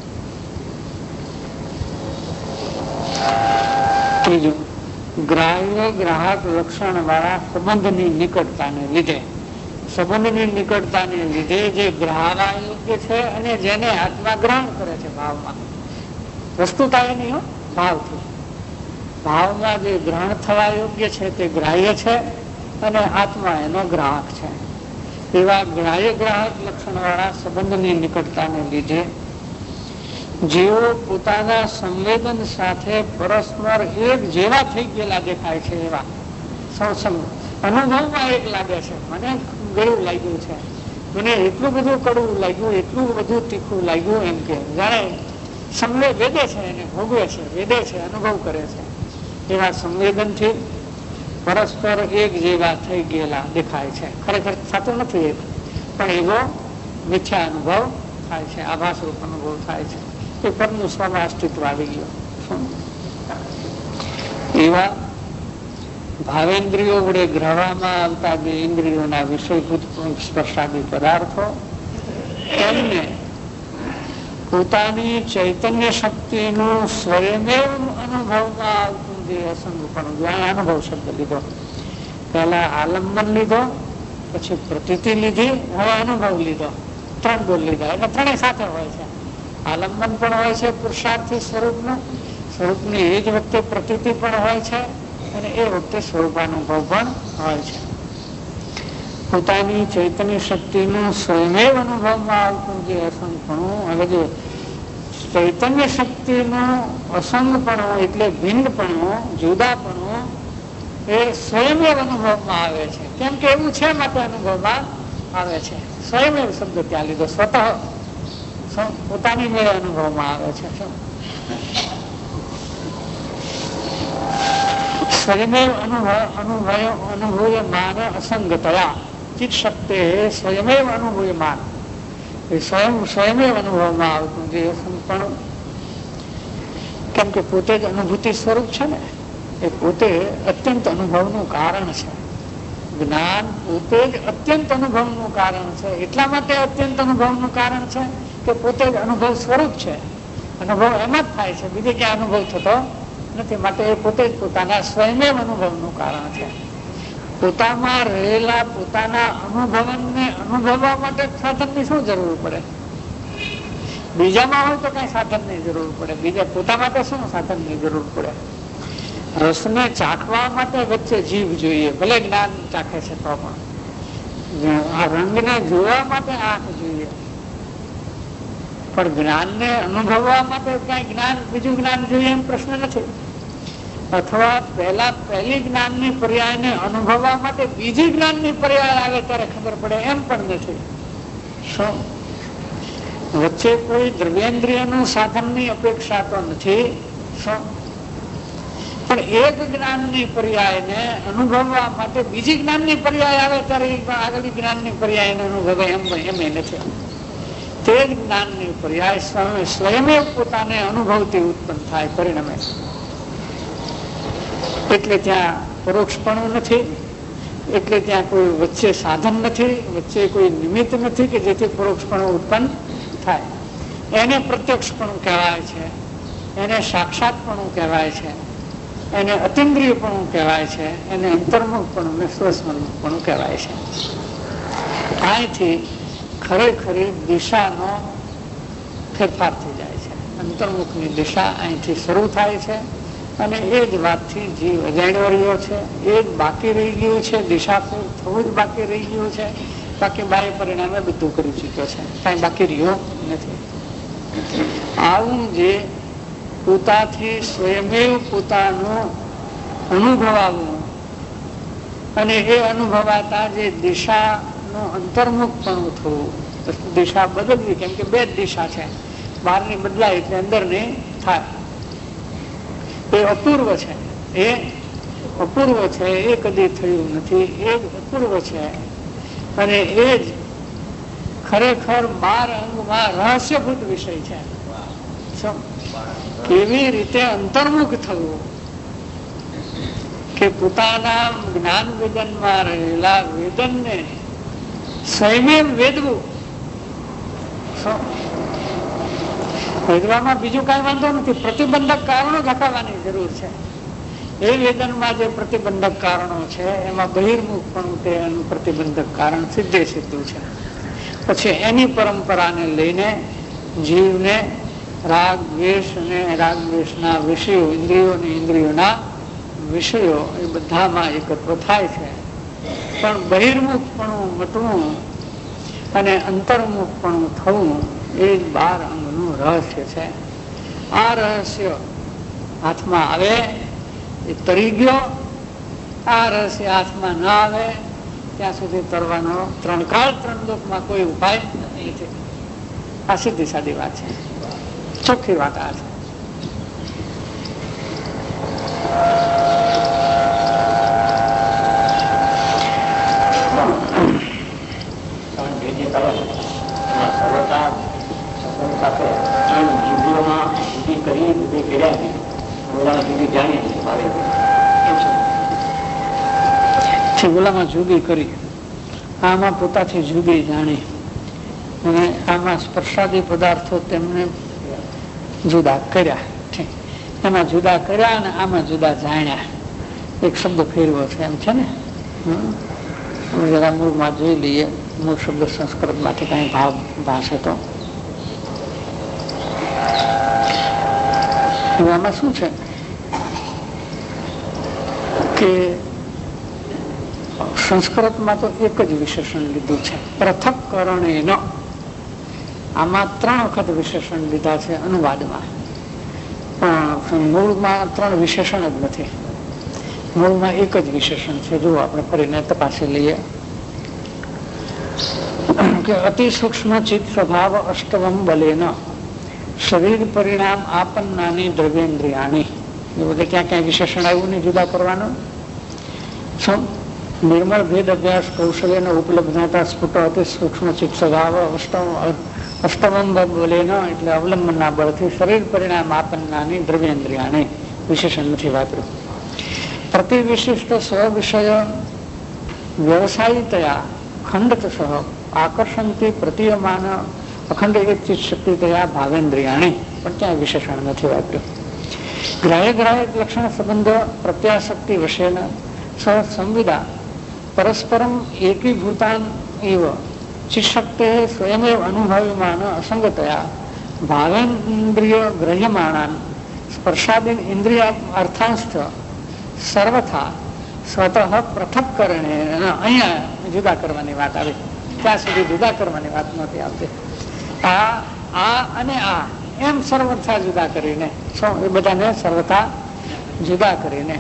ત્રીજું, ગ્રાહ્ય ગ્રાહક લક્ષણ વાળા સંબંધની નિકટતાને લીધે, સંબંધની નિકટતાને લીધે જે ગ્રહવા યોગ્ય છે અને જેને આત્મા ગ્રહણ કરે છે ભાવમાં, વસ્તુતા એની ભાવથી, ભાવમાં જે ગ્રહણ થવા યોગ્ય છે તે ગ્રાહ્ય છે અને આત્મા એનો ગ્રાહક છે. એવા ગ્રાહ્ય ગ્રાહક લક્ષણ વાળા સંબંધની નિકટતાને લીધે જેઓ પોતાના સંવેદન સાથે પરસ્પર એક જેવા થઈ ગયેલા દેખાય છે, એવા અનુભવમાં એક લાગે છે. મને ગળું લાગ્યું છે, મને એટલું બધું કડવું લાગ્યું, એટલું બધું તીખું લાગ્યું, એમ કે જાણે સંવેદ વેદે છે, એને ભોગવે છે, વેદે છે, અનુભવ કરે છે. એવા સંવેદનથી પરસ્પર એક જેવા થઈ ગયેલા દેખાય છે. ખરેખર સાચું નથી પણ એવો મિથ્યા અનુભવ થાય છે, આભાસરૂપ અનુભવ થાય છે. એ પરનું સ્વમાં અસ્તિત્વ આવી ગયો. એવા ભાવેન્દ્રિયો વડે ગ્રહવામાં આવતા જે ઇન્દ્રિયોના વિષયભૂત સ્પર્શાદી પદાર્થો એમને પોતાની ચૈતન્ય શક્તિનું સ્વયમેવ અનુભવમાં આવતું જે અસંગપણું, જ્યાં અનુભવ શબ્દ લીધો, પહેલા આલંબન લીધો, પછી પ્રતીતિ લીધી, હવે અનુભવ લીધો, ત્રણ બોલ લીધા. એટલે ત્રણેય સાથે હોય છે. આલંબન પણ હોય છે પુરુષાર્થી સ્વરૂપનું, સ્વરૂપની એ જ વખતે પ્રતીતિ પણ હોય છે અને એ વખતે સ્વરૂપાનુભવ પણ હોય છે. પોતાની ચૈતન્ય શક્તિનું સ્વયમેવ અનુભવમાં આવતું જે અસંગપણું, હવે જે ચૈતન્ય શક્તિનું અસંગપણું એટલે ભિન્નપણું, જુદાપણું એ સ્વયમેવ અનુભવમાં આવે છે. કેમ કે એવું છે માટે અનુભવમાં આવે છે. સ્વયમેવ શબ્દ ત્યાં લીધો, સ્વતઃ પોતાની મેળે અનુભવમાં આવે છે. સ્વયમેવ અનુભૂયમાન અસંગતયા ચિત્ત શક્તિ સ્વયમેવ અનુભૂયમાન, એ સ્વયમેવ અનુભવમાં આવતું જે અસંગપણું. કેમ કે પોતે જ અનુભૂતિ સ્વરૂપ છે ને, એ પોતે અત્યંત અનુભવનું કારણ છે. જ્ઞાન પોતે જ અત્યંત અનુભવનું કારણ છે. એટલા માટે અત્યંત અનુભવનું કારણ છે કે પોતે જ અનુભવ સ્વરૂપ છે. અનુભવ એમાં જ થાય છે, બીજે ક્યાં અનુભવ થતો નથી. માટે એ પોતે જ પોતાના સ્વયમેવ અનુભવનું કારણ છે. પોતામાં રહેલા પોતાના અનુભવનને અનુભવવા માટે સાધનની શું જરૂર પડે? બીજામાં હોય તો કઈ સાધનની જરૂર પડે, બીજા પોતા માટે શું સાધનની જરૂર પડે? રસને ચાખવા માટે વચ્ચે જીભ જોઈએ, ભલે જ્ઞાન ચાખે છે તો પણ. આ રંગને જોવા માટે આંખ જોઈએ, પણ જ્ઞાનને અનુભવવા માટે કઈ જ્ઞાન, બીજું જ્ઞાન જોઈએ એમ પ્રશ્ન નથી. અથવા પહેલી જ્ઞાનની પર્યાયને અનુભવવા માટે બીજી જ્ઞાનની પર્યાય આવે ત્યારે ખબર પડે એમ પણ નથી. શું વચ્ચે કોઈ દ્રવ્યેન્દ્રિયનું સાધનની અપેક્ષા તો નથી. શું પણ એક જ્ઞાનની પર્યાયને અનુભવવા માટે બીજી જ્ઞાનની પર્યાય આવે ત્યારે આગળની જ્ઞાનની પર્યાયને અનુભવે એમ નથી. તે જ જ્ઞાનની પર્યાય સ્વયં પોતાને અનુભવથી ઉત્પન્ન થાય પરિણમે. એટલે ત્યાં પરોક્ષપણું નથી, એટલે ત્યાં કોઈ વચ્ચે સાધન નથી, વચ્ચે કોઈ નિમિત્ત નથી કે જેથી પરોક્ષપણું ઉત્પન્ન થાય. એને પ્રત્યક્ષપણું કહેવાય છે, એને સાક્ષાતપણું કહેવાય છે, એને અતિન્દ્રિયપણું કહેવાય છે, એને અંતર્મુખપણું ને સ્વસ્મરણપણું કહેવાય છે. અહીંથી ખરેખરી દિશાનો ફેરફાર થઈ જાય છે. અંતર્મુખની દિશા અહીંથી શરૂ થાય છે અને એ જ વાતથી જીવ અજાણ્યો રહ્યો છે, એ જ બાકી રહી ગયું છે, દિશા થવું જ બાકી રહી ગયું છે. બાકી બાહ્ય પરિણામે બધું કરી ચૂક્યો છે, કાંઈ બાકી રહ્યો નથી. આવું જે પોતાથી સ્વયમેવ પોતાનું અનુભવાવું અને એ અનુભવાતા જે દિશાનું અંતર્મુખપણું થવું, દિશા બદલવી, કેમ કે બે જ દિશા છે, બહારની બદલાય એટલે અંદરની થાય. એ અપૂર્વ છે, એ અપૂર્વ છે, એ કદી થયું નથી, એ જ અપૂર્વ છે. અને એ જ ખરેખર 12 અંગમાં રહસ્યભૂત વિષય છે. કેવી રીતે અંતર્મુખ થવું કે પોતાના જ્ઞાન વેદનમાં રહેલા વેદનને સ્વયં વેદવું. વેદવામાં બીજું કઈ વાંધો નથી, પ્રતિબંધક કારણો જ હટાવવાની જરૂર છે. એ વેદનમાં જે પ્રતિબંધક કારણો છે એમાં બહિર્મુખ પણ તે એનું પ્રતિબંધક કારણ સિદ્ધે સીધું છે. પછી એની પરંપરાને લઈને જીવને રાગ દ્વેષ અને રાગ દ્વેષના વિષયો, ઇન્દ્રિયો અને ઇન્દ્રિયોના વિષયો એ બધામાં એકત્ર થાય છે. પણ બહિર્મુખપણું મટવું અને અંતર્મુખપણું થવું એ જ 12 અંગનું રહસ્ય છે. આ રહસ્ય હાથમાં આવે એ તરી ગયો, આ રહસ્ય હાથમાં ન આવે ત્યાં સુધી તરવાનો 3 કાળ 3 લોકમાં કોઈ ઉપાય નથી. આ સીધી સાદી વાત છે, ચોખ્ખી વાત આ છે. ઓલામાં જુદી કરી, આમાં પોતાથી જુદી જાણી અને આમાં સ્પર્શાદી પદાર્થો તેમને જુદા કર્યા, એમાં જુદા કર્યા અને આમાં જુદા જાણ્યા. એક શબ્દ ફેરવો છે એમ છે ને. જરા મૂળમાં જોઈ લઈએ, મૂળ શબ્દ સંસ્કૃત માંથી કઈ ભાવ ભાષે તો આમાં શું છે કે સંસ્કૃતમાં તો એક જ વિશેષણ લીધું છે, પૃથક્કરણેન. આમાં 3 વખત વિશેષણ લીધા છે અનુવાદમાં, પણ મૂળમાં 3 વિશેષણ જ નથી. મૂળમાં એક જ વિશેષણ છે. જો આપણે ફરીને તપાસી લઈએ કે અતિ સૂક્ષ્મ ચિત્ત સ્વભાવ અષ્ટવમ બલેન શરીર પરિણામ આપન્નાની દ્રવ્યેન્દ્રિયાણી. એ બધે ક્યાં ક્યાં વિશેષણ આવ્યું ને જુદા કરવાનું. શું નિર્મળ ભેદ અભ્યાસ કૌશલ્યનો ઉપલબ્ધતા સ્ફુટ અતિ સૂક્ષ્મ ચિત્ત સ્વભાવ અષ્ટવમ બોલેન એટલે અવલંબનના બળથી શરીર પરિણામ આપન્નાની દ્રવ્યેન્દ્રિયાણી વિશેષણ નથી વાપર્યું. પ્રતિ વિશિષ્ટ સ્વવિષય વ્યવસાયિતયા ખંડતઃ આકર્ષણથી પ્રતીયમાન અખંડ એક ચિત્ત શક્તિતયા ભાવેન્દ્રિયાણી પણ ત્યાં વિશેષણ નથી વાપર્યું. ગ્રાહ્ય ગ્રાહક લક્ષણ સંબંધ પ્રત્યાશક્તિ વશેન સંવિદા પરસ્પરમ એકીભૂતાન એવ ચિત્તશક્તે સ્વયમેવ અનુભવ્યમાન અસંગતયા ભાવેન્દ્રિય ગ્રહ્યમાણાન સ્પર્શાદીન ઇન્દ્રિય અર્થાંશ સર્વથા સ્વતઃ પૃથક્કરણે. અહીંયા જુદા કરવાની વાત આવી, ત્યાં સુધી જુદા કરવાની વાત નથી આવતી. આ અને આ એમ સર્વથા જુદા કરીને, એ બધાને સર્વથા જુદા કરીને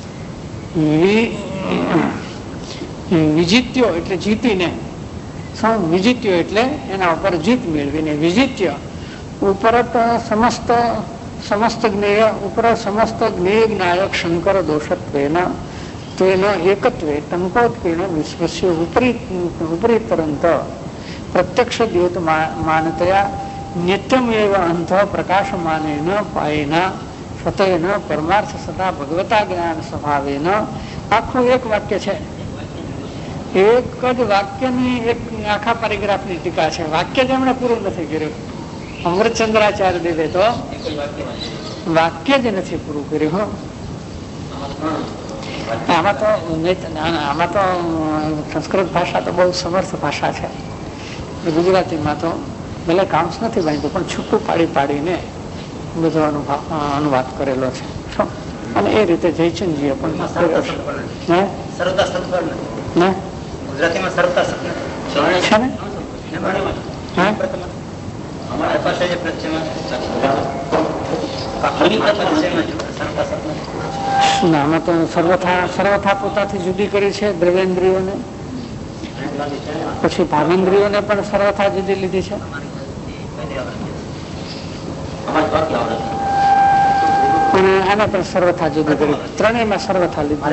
વિજિત્યો એટલે જીતીને, વિજિત્યો એટલે એના ઉપર જીત મેળવીને, વિજિત્ય ઉપરત સમસ્ત જ્ઞેય ઉપર સમસ્ત જ્ઞેય જ્ઞાયક શંકર દોષત્વેના તેનો એકત્વે ટંકોત્કીર્ણ વિશ્વસ્ય ઉપરીતરંત प्रत्यक्ष द्योत मानतया नित्यम एवं अंत प्रकाश माने न पाए न स्वतः न परमार्थ सता भगवता ज्ञान स्वभावे न आखो एक वाक्य है। एक ज वाक्यनी एक आखा पेरेग्राफनी टीका है। वाक्य जेमणे पूરું નથી કર્યું। અમૃતચંદ્રાચાર્ય દેવે તો વાક્ય જ નથી પૂરું કર્યું। આમાં તો સંસ્કૃત ભાષા તો બહુ સમર્થ ભાષા છે। ગુજરાતીમાં તો ભલે કાઉન્સ નથી બાંધ્યું પણ છૂટું પાડી પાડીને બધો અનુવાદ કરેલો છે અને એ રીતે જયચંદજીએ પણ ગુજરાતીમાં સરળતા છે ને આમાં તો સર્વથા પોતાથી જુદી કરી છે દ્રવ્યેન્દ્રિયોને, પછી ભાવેન્દ્રિયોને પણ સર્વથા જુદી લીધી છે। અને આને પણ સર્વથા જુદી કરી, ત્રણેયમાં સર્વથા લીધી।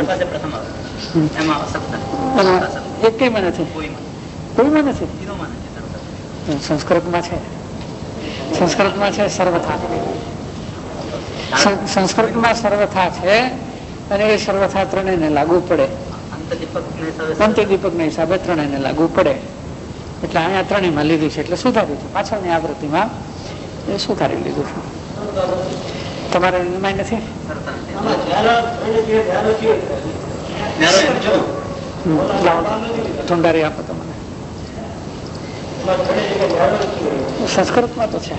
એકેયમાં નથી, કોઈમાં નથી। સંસ્કૃતમાં છે સર્વથા। સંસ્કૃતમાં સર્વથા છે અને એ સર્વથા ત્રણેયને લાગુ પડે। અંત્યદીપક ના હિસાબે ત્રણેયને લાગુ પડે એટલે અહીંયા ત્રણેયમાં લીધું છે એટલે સુધાર્યું છે। પાછળની આવૃત્તિમાં એ સુધારી લીધું છે। તમારે એમાં નથી? ઠુંડારી આપો તો મને। સંસ્કૃતમાં તો છે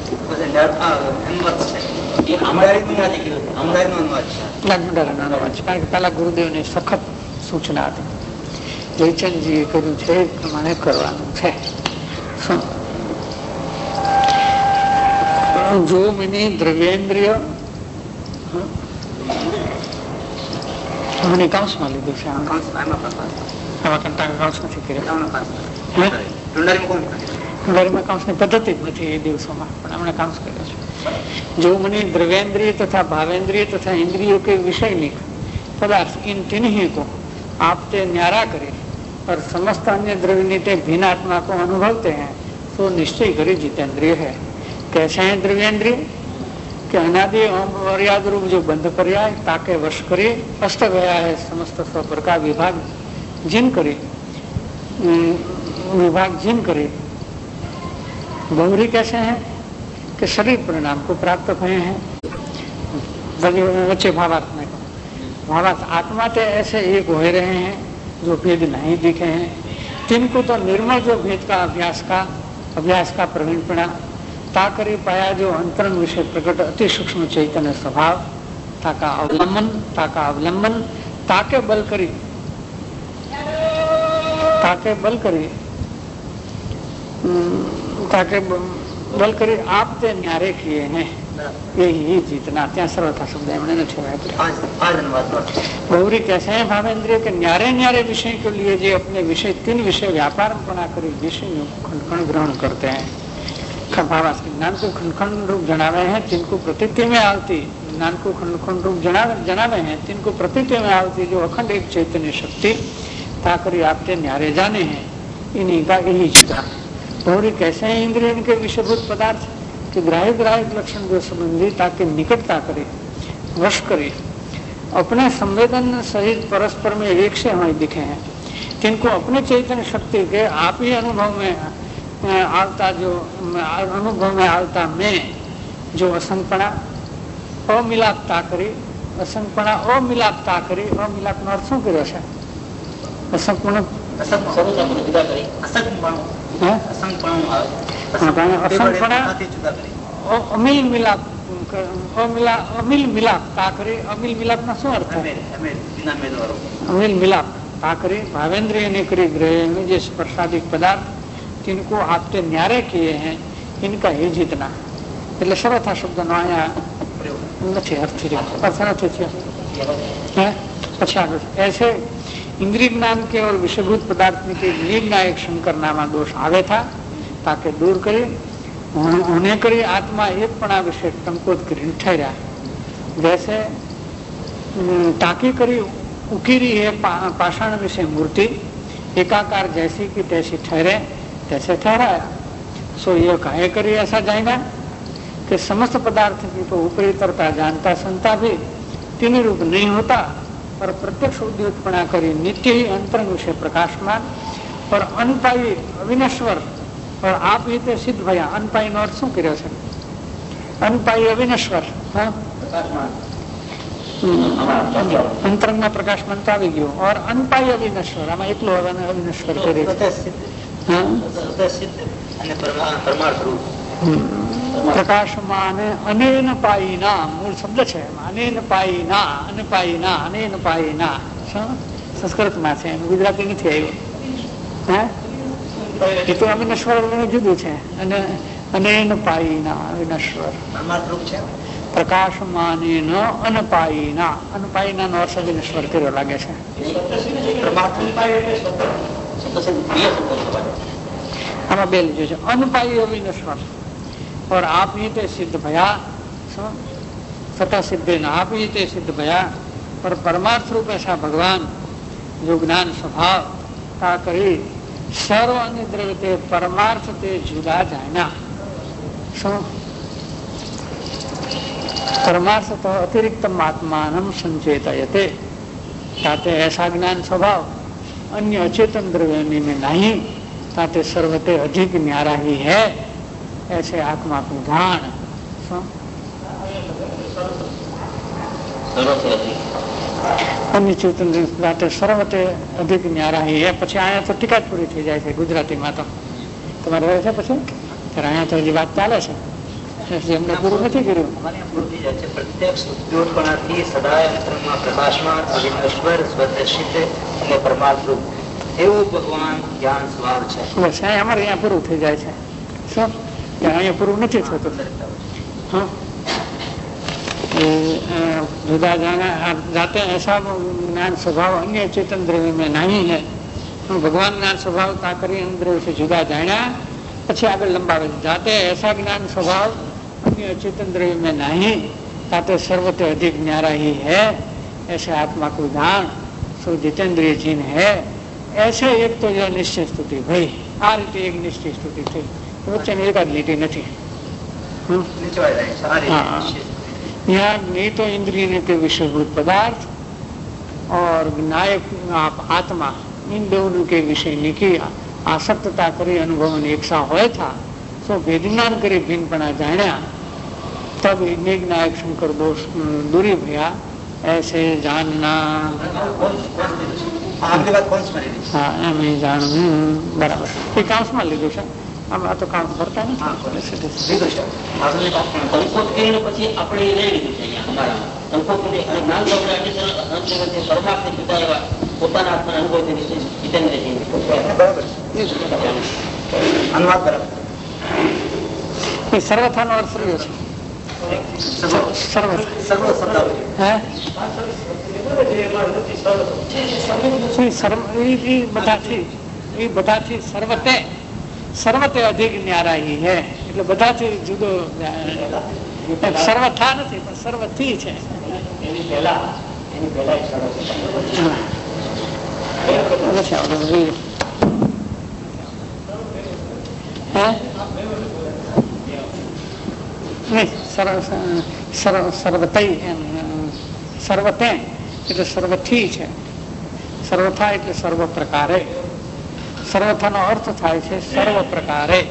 કારણ કે પેલા ગુરુદેવની સખત સૂચના હતી, જયચંદજીએ કર્યું છે એ પ્રમાણે કરવાનું છે। જો મને દ્રવ્યેન્દ્રિય મને કાંસમાં લીધું છે, આમાં કાંસ નથી કર્યો। કાંસની પદ્ધતિ જ નથી એ દિવસોમાં, પણ હમણાં કાંસ કર્યો છે। जो मनी द्रव्येंद्रिय तथा भावेंद्रिय तथा इंद्रियों के विषयनिक पदार्थ इन तीन ही को आपते न्यारा करे और समस्त अन्य द्रव्यनीते भिन्न आत्मा को अनुभवते हैं तो निश्चय करे जितेंद्रिय है। कैसे हैं द्रव्येंद्रिय के अनादि मर्याद रूप जो बंध पर्याय ताके वश करे अस्त गया है समस्त स्वपर का विभाग जिन करे बहुरी कैसे हैं कि शरीर परिणाम को प्राप्त हुए हैं। बच्चे भावार्थ में भावार्थ आत्मा तो ऐसे एक हो रहे हैं जो भेद नहीं दिखे हैं, तिनको तो निर्मल जो भेद का अभ्यास का प्रवीणपणा ताकरी पाया जो अंतरंग विषय प्रकट अति सूक्ष्म चैतन्य स्वभाव ताका अवलंबन ताके बल करी आप ते न्यारे किए हैं यही जीतना। त्या सर्वथा शब्द एमने न बहुरी कैसे हैं भावेंद्रिय के न्यारे विषय के लिए जो अपने विषय तीन विषय व्यापारपणा करी विषय खंड ग्रहण करते हैं। भावास ज्ञान को खंड रूप जनावे हैं तिनको प्रतीति में आवती, ज्ञान को खंड रूप जनावे हैं तिनको प्रतीति में आवती जो अखंड एक चैतन्य शक्ति ताकरी आपते न्यारे जाने हैं इन्हीं का यही जीतना। बहुरी कैसे हैं इंद्रिय के विषयभूत पदार्थ के ग्राह्य लक्षण जो संबंधी ताकि निकटता करे वश करे अपने संवेदन सहित परस्पर में एक से हमें दिखे हैं तिनको अपने चैतन्य शक्ति के आप ही अनुभव में आवता में जो असंगपणा अमिलापता करी अमिलाप नो अर्थ शू कर्यो छे? असंगपणा अमिल मिलाप ना शू अर्थ है? अमिल मिलाप ताकरी भावेंद्रिय ने करी ग्रह जो स्पर्शादिक पदार्थ तिनको आपते न्यारे किए हैं इनका ही जीतना। એટલે સર્વથા શબ્દનો અહીંયા નથી अर्थ નથી થયો। પછી આગળ ऐसे इंद्रिय ज्ञान के और विषयभूत पदार्थ के निर्णायक शंकर नामा दोष आवे था ताकि दूर करे होने करी आत्मा एक पणा विषय संकोच कर ठहरा। जैसे टाकी करी उकीरी है पाषाण विषय मूर्ति एकाकार जैसी की तैसी ठहरे तैसे ठहराया। सो ये काहे करी ऐसा जाएगा कि समस्त पदार्थ की तो ऊपरी तरता जानता सुनता भी तीन रूप नहीं होता, पर प्रत्यक्ष उद्योगपणा करी नित्य ही अंतरंग विषय प्रकाशमान और अनपाई अविनश्वर और आप ही ते सिद्ध भया। अनपाई નો અર્થ શું કર્યો છે? અનપાઈ અવિનશ્વર, અંતરંગમાં પ્રકાશમાન તો આવી ગયું, ઓર અનપાઈ અવિનશ્વર, આમાં એટલું અવિનશ્વર કરી પ્રકાશમાન અનેન પાઈના મૂળ શબ્દ છે, અનેન પાઈના, અનપાઈના, અનેન પાઈના સંસ્કૃતમાં છે, ગુજરાતી નથી આવ્યું. એ તો અવિનશ્વર જુદું છે. અને અનેન પાઈના અવિનશ્વર પ્રકાશમાન અનપાઈના, અનપાઈના નો અર્થ અવિનશ્વર કર્યો લાગે છે. આમાં બે લીધું છે, અનપાઈ અવિનશ્વર और आप ही ते सिद्ध भया, सता सिद्धे न आप ही ते सिद्ध भया, पर परमार्थ रूप ऐसा भगवान जो ज्ञान स्वभाव का करी सर्व अन्य द्रव्य ते परमार्थ ते जुदा जाना. परमार्थ तो अतिरिक्त आत्मान संचेतयते, ताते ऐसा ज्ञान स्वभाव अन्य अचेतन द्रव्य में नहीं, ताते सर्वते अधिक न्यारा ही है. ऐसे आत्मा को जान. अन्य चेतन सर्वते अधिक न्यारा ही है. પછી અહીંયા તો ટીકા જ પૂરી થઈ જાય છે ગુજરાતીમાં. તો તમારે રહે છે પછી ત્યારે અહીંયા તો હજી વાત ચાલે છે, એમને પૂરું નથી કર્યું. પ્રત્યક્ષ ઉદ્યોગપણાથી સદાય અંતરમાં પ્રકાશમાન અવિનશ્વર સ્વતઃસિદ્ધ અને પરમાર્થ રૂપ એવું ભગવાન જ્ઞાન સ્વભાવ છે. બસ અમારે અહીંયા પૂરું થઈ જાય છે. શું અહીંયા પૂરું નથી થતું? जुदा जाना जाते ऐसा ज्ञान स्वभाव अन्य चेतन द्रव्य में नहीं है. भगवान ज्ञान स्वभाव ता करी द्रव्य से जुदा जाना, પછી આગળ લંબાવે जाते ऐसा ज्ञान स्वभाव अन्य चेतन द्रव्य में नहीं, ताते सर्वते अधिक न्यारा ही है. ऐसे आत्मा को जान सो जितेंद्रिय जीन है. ऐसे एक तो यह निश्चय स्तुति भाई, આ રીતે એક નિશ્ચય સ્તુતિ થઈ. વચ્ચેની એકાદ લીટી નથી. यहाँ नहीं तो इंद्रिय के विषयभूत पदार्थ और नायक आत्मा इन दोनों के विषय की आसक्तता करी अनुभव एक सा हो था. सो वेदज्ञान करे भिन्नपणा जाण्या, तब नायक शंकर दोष दूरी भया. ऐसे जानना. हाँ एम जान बराबर એ કાંસમાં લીધું છે. આમાં તો કાંસ ભરતા નથી. સર્વથાનો અર્થ રહ્યો છે. બધાથી સર્વતે અધિક ન્યારા હી હે. એટલે બધાથી જુદો સર્વથા નથી પણ સર્વથી છે. સર્વતે એટલે સર્વથી છે. સર્વથા એટલે સર્વ પ્રકારે. સર્વથાનો અર્થ થાય છે સર્વ પ્રકારે.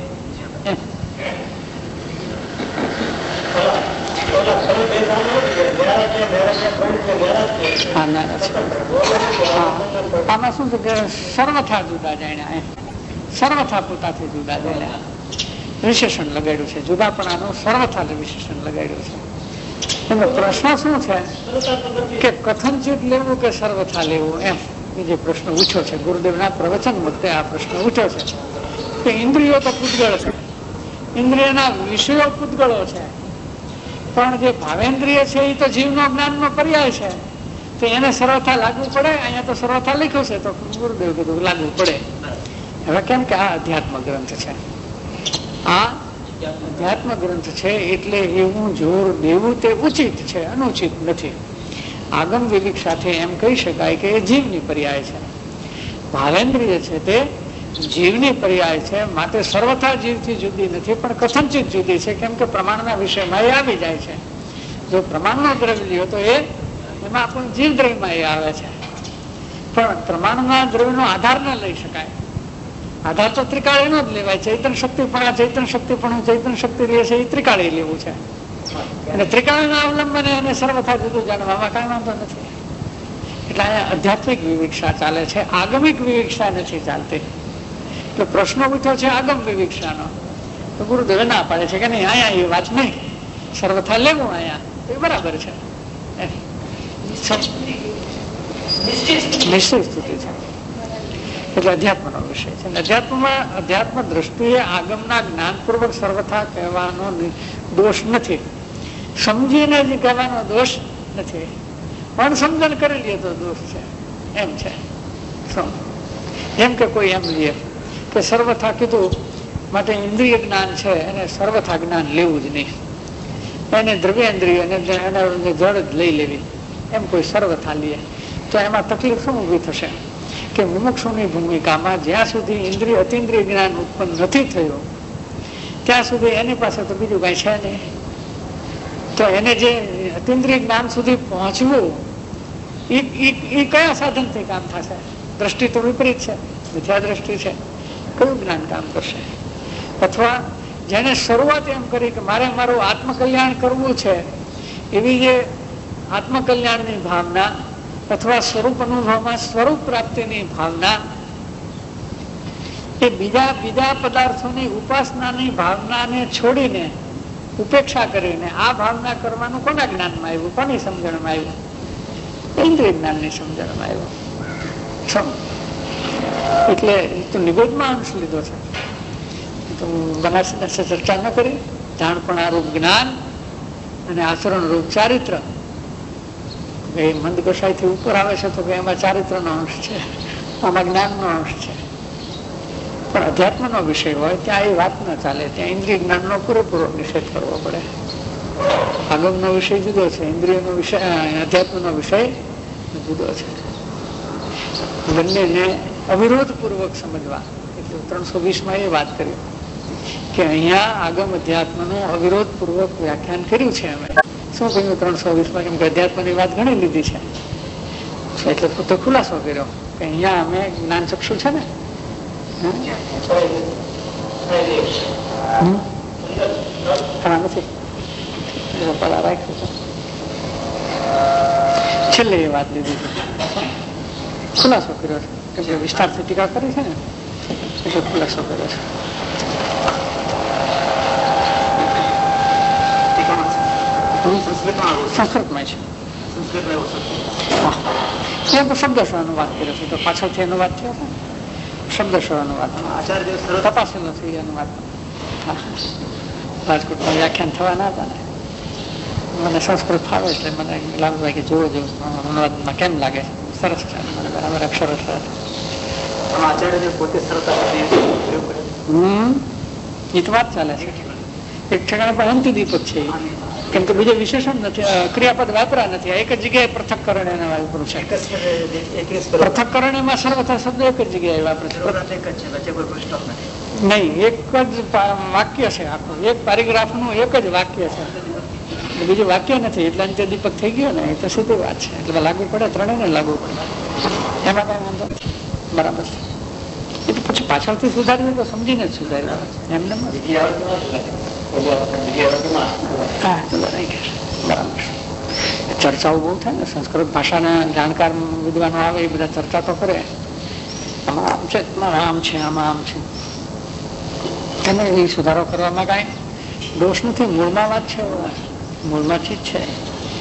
આમાં શું છે કે સર્વથા જુદા જાણ્યા, સર્વથા પોતાથી જુદા જાણ્યા વિશેષણ લગાડ્યું છે. જુદાપણાનું સર્વથા વિશેષણ લગાડ્યું છે. એનો પ્રશ્ન શું છે કે કથનચિત લેવું કે સર્વથા લેવું, એમ જે પ્રશ્ન પૂછ્યો છે ગુરુદેવના પ્રવચન વખતે. આ પ્રશ્ન પૂછ્યો છે કે ઇન્દ્રિયો તો પૂતગળ છે, ઇન્દ્રિયના વિષયો પૂતગળો છે, પણ જે ભાવેન્દ્રિય છે એ તો જીવનો જ્ઞાનનો પર્યાય છે, તો એને સર્વથા લાગુ પડે. અહીંયા તો સર્વથા લખ્યું છે તો ગુરુદેવ કીધું લાગુ પડે. હવે કેમ કે આ અધ્યાત્મ ગ્રંથ છે, આ અધ્યાત્મ ગ્રંથ છે એટલે એવું જોર દેવું તે ઉચિત છે, અનુચિત નથી. આગમ વિવેક સાથે એમ કહી શકાય કે એ જીવની પર્યાય છે. ભાવેન્દ્રિય છે તે જીવની પર્યાય છે, માટે સર્વથા જીવથી જુદી નથી, પણ કથનચિત જુદી છે. કેમ કે પ્રમાણના વિષયમાં એ આવી જાય છે. જો પ્રમાણનો દ્રવ્ય લ્યો તો એમાં આપણું જીવ દ્રવ્યમાં એ આવે છે, પણ પ્રમાણના દ્રવ્યનો આધાર ન લઈ શકાય. આધાર તો ત્રિકાળ એનો જ લેવાય. ચૈતન શક્તિ પણ ચૈતન શક્તિ લે છે એ ત્રિકાળી લેવું છે, અને ત્રિકાળના અવલંબને એને સર્વથા જુદું જાણવામાં કાંઈ વાંધો નથી. એટલે અહીંયા આધ્યાત્મિક વિવિક્ષા ચાલે છે, આગમિક વિવિક્ષા નથી ચાલતી. એટલે પ્રશ્ન ઉઠ્યો છે આગમ વિવિક્ષાનો, તો ગુરુદેવે ના પાડે છે કે નહીં, અહીંયા એ વાત નહીં, સર્વથા લેવું અહીંયા એ બરાબર છે. નિશ્ચિત સ્થિતિ છે. એટલે અધ્યાત્મનો વિષય છે. અધ્યાત્મમાં અધ્યાત્મ દ્રષ્ટિએ આગમના જ્ઞાનપૂર્વક સર્વથા કહેવાનો દોષ નથી, સમજીને જ કહેવાનો દોષ નથી, પણ સમજણ કરી લઈએ તો દોષ છે. એમ છે. એમ કે કોઈ એમ લે કે સર્વથા કીધું માટે ઇન્દ્રિય જ્ઞાન છે એને સર્વથા જ્ઞાન લેવું જ નહીં, એને દ્રવ્યેન્દ્રિય એને જળ જ લઈ લેવી, એમ કોઈ સર્વથા લે તો એમાં તકલીફ શું ઊભી થશે કે મુમુક્ષુની ભૂમિકામાં જ્યાં સુધી ઇન્દ્રિય અતિન્દ્રિય જ્ઞાન ઉત્પન્ન નથી થયું ત્યાં સુધી એની પાસે તો બીજું કઈ છે નહીં. તો એને જે અતિન્દ્રિય જ્ઞાન સુધી પહોંચવું એ કયા સાધનથી કામ થશે? દ્રષ્ટિ તો વિપરીત છે, મિથ્યા દ્રષ્ટિ છે. કયું જ્ઞાન કામ કરશે? અથવા જેને શરૂઆત એમ કરી કે મારે મારું આત્મકલ્યાણ કરવું છે, એવી જે આત્મકલ્યાણની ભાવના અથવા સ્વરૂપ અનુભવમાં સ્વરૂપ પ્રાપ્તિની ભાવના, એ બીજા પદાર્થોની ઉપાસનાની ભાવનાને છોડીને ઉપેક્ષા કરીને આ ભાવના કરવાનું કોના જ્ઞાનમાં આવ્યું, કોની સમજણમાં આવ્યું? ઇન્દ્રિય જ્ઞાનની સમજણમાં આવ્યું. એટલે તો નિગોદમાં અંશ લીધો છે. તો બનાસના ચર્ચા ન કરી. જાણપણા રૂપ જ્ઞાન અને આચરણ રૂપ ચારિત્ર, એ મંદ ગોસાઈથી ઉપર આવે છે તો કે એમાં ચારિત્રનો અંશ છે, આમાં જ્ઞાનનો અંશ છે. પણ અધ્યાત્મનો વિષય હોય ત્યાં એ વાત ન ચાલે, ત્યાં ઇન્દ્રિય જ્ઞાનનો પૂરેપૂરો નિષેધ કરવો પડે. આગમનો વિષય જુદો છે, ઇન્દ્રિયનો વિષય અધ્યાત્મનો વિષય જુદો છે. બંનેને અવિરોધ પૂર્વક સમજવા. એટલે 320માં એ વાત કરી કે અહીંયા આગમ અધ્યાત્મનું અવિરોધ પૂર્વક વ્યાખ્યાન કર્યું છે. અમે શું કહ્યું 320માં? કેમ કે અધ્યાત્મની વાત ઘણી લીધી છે, એટલે પોતે ખુલાસો કર્યો કે અહીંયા અમે જ્ઞાન ચક્ષુ છે ને, છેલ્લે એ વાત લીધી છે, ખુલાસો કર્યો છે. કેમ કે વિસ્તારથી ટીકા કરી છે ને, એટલે ખુલાસો કર્યો છે. સંસ્કૃતમાં છે, શબ્દશો અનુવાદ કર્યો છે, તો પાછળથી અનુવાદ થયો છે. શબ્દશો અનુવાદ તપાસી નથી અનુવાદ. રાજકોટમાં વ્યાખ્યાન થવાના હતા ને, મને સંસ્કૃત ફાવે એટલે મને લાલભાઈ કે જોવો અનુવાદમાં કેમ લાગે, સરસ છે, મને બરાબર અક્ષરો સરસ. આચાર્ય પોતે સરસ એ તો વાત ચાલે છે. એક ઠેકાણે પણ અંતિદીપક છે, કેમ કે બીજો વિશેષણ નથી, ક્રિયાપદ વાપરા નથી. એક જ જગ્યાએ પૃથક્કરણ એને વાપરું છે. પૃથક્કરણમાં સર્વથા શબ્દ એક જ જગ્યાએ વાપરે છે. નહીં, એક જ વાક્ય છે આખું, એક પેરેગ્રાફ નું એક જ વાક્ય છે, બીજું વાક્ય નથી. એટલે અંત્યદીપક થઈ ગયો ને, એ તો સીધી વાત છે. એટલે લાગુ પડે, ત્રણેયને લાગુ પડે, એમાં કઈ વાંધો નથી. બરાબર છે. એ તો પછી પાછળથી સુધારીએ તો સમજીને જ સુધારી એમને. ચર્ચાઓ બહુ થાય ને, સંસ્કૃત ભાષાના જાણકાર વિદ્વાનો આવે એ બધા ચર્ચા તો કરે, આમાં આમ છે, આમ છે, આમાં આમ છે. એને એ સુધારો કરવામાં કઈ દોષ નથી. મૂળમાં વાત છે, મૂળમાંથી જ છે.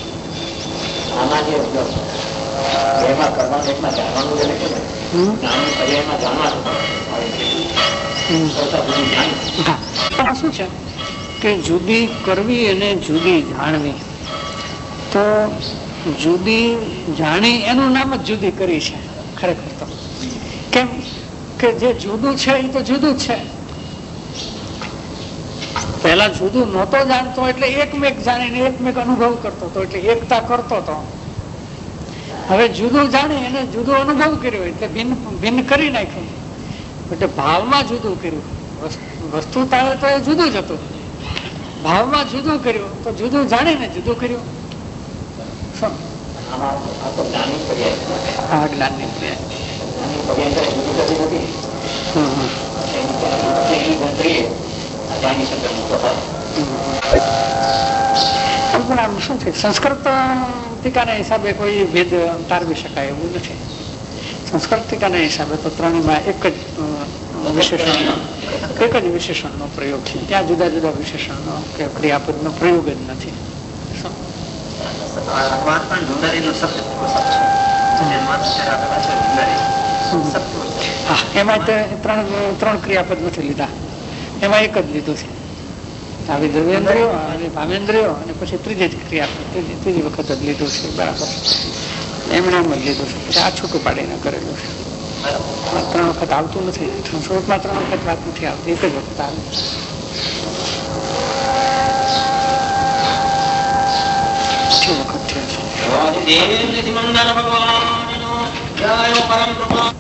શું છે કે જુદી કરવી અને જુદી જાણવી, તો જુદી જાણી એનું નામ જ જુદી કરી છે ખરેખર તો. કેમ કે જે જુદું છે એ તો જુદું જ છે. પહેલા જુદું નહોતો જાણતો એટલે એકમેક જાણીને એકમેક અનુભવ કરતો હતો, એટલે એકતા કરતો હતો. હવે જુદું જાણી એને જુદો અનુભવ કર્યો એટલે ભિન્ન કરી નાખ્યું. એટલે ભાવમાં જુદું કર્યું. વસ્તુ તારે તો એ જુદું જ હતું, ભાવમાં જુદું કર્યું તો જુદું જાણીને જુદું કર્યું. હા, જ્ઞાનની શું છે, સંસ્કૃત ટીકાના હિસાબે કોઈ ભેદ તારવી શકાય એવું નથી. સંસ્કૃત ટીકાના હિસાબે તો ત્રણેયમાં એક જ વિશેષણનો પ્રયોગ છે. ત્યાં જુદા જુદા વિશેષણનો કે ક્રિયાપદનો પ્રયોગ જ નથી. એમાં ત્રણ ક્રિયાપદ નથી લીધા, એમાં એક જ લીધું છે. આવી દ્રવ્યેન્દ્રિયો અને ભાવેન્દ્રિયો અને પછી ત્રીજી જ ક્રિયાપદ ત્રીજી વખત જ લીધું છે. બરાબર, એમણે એમ જ લીધું છે. પછી આ છૂટું પાડીને કરેલું છે. 3 વખત આવતું નથી. સંસ્કૃતમાં 3 વખત વાત નથી આવતી, એક જ વખત આવે. વખત થયો છે.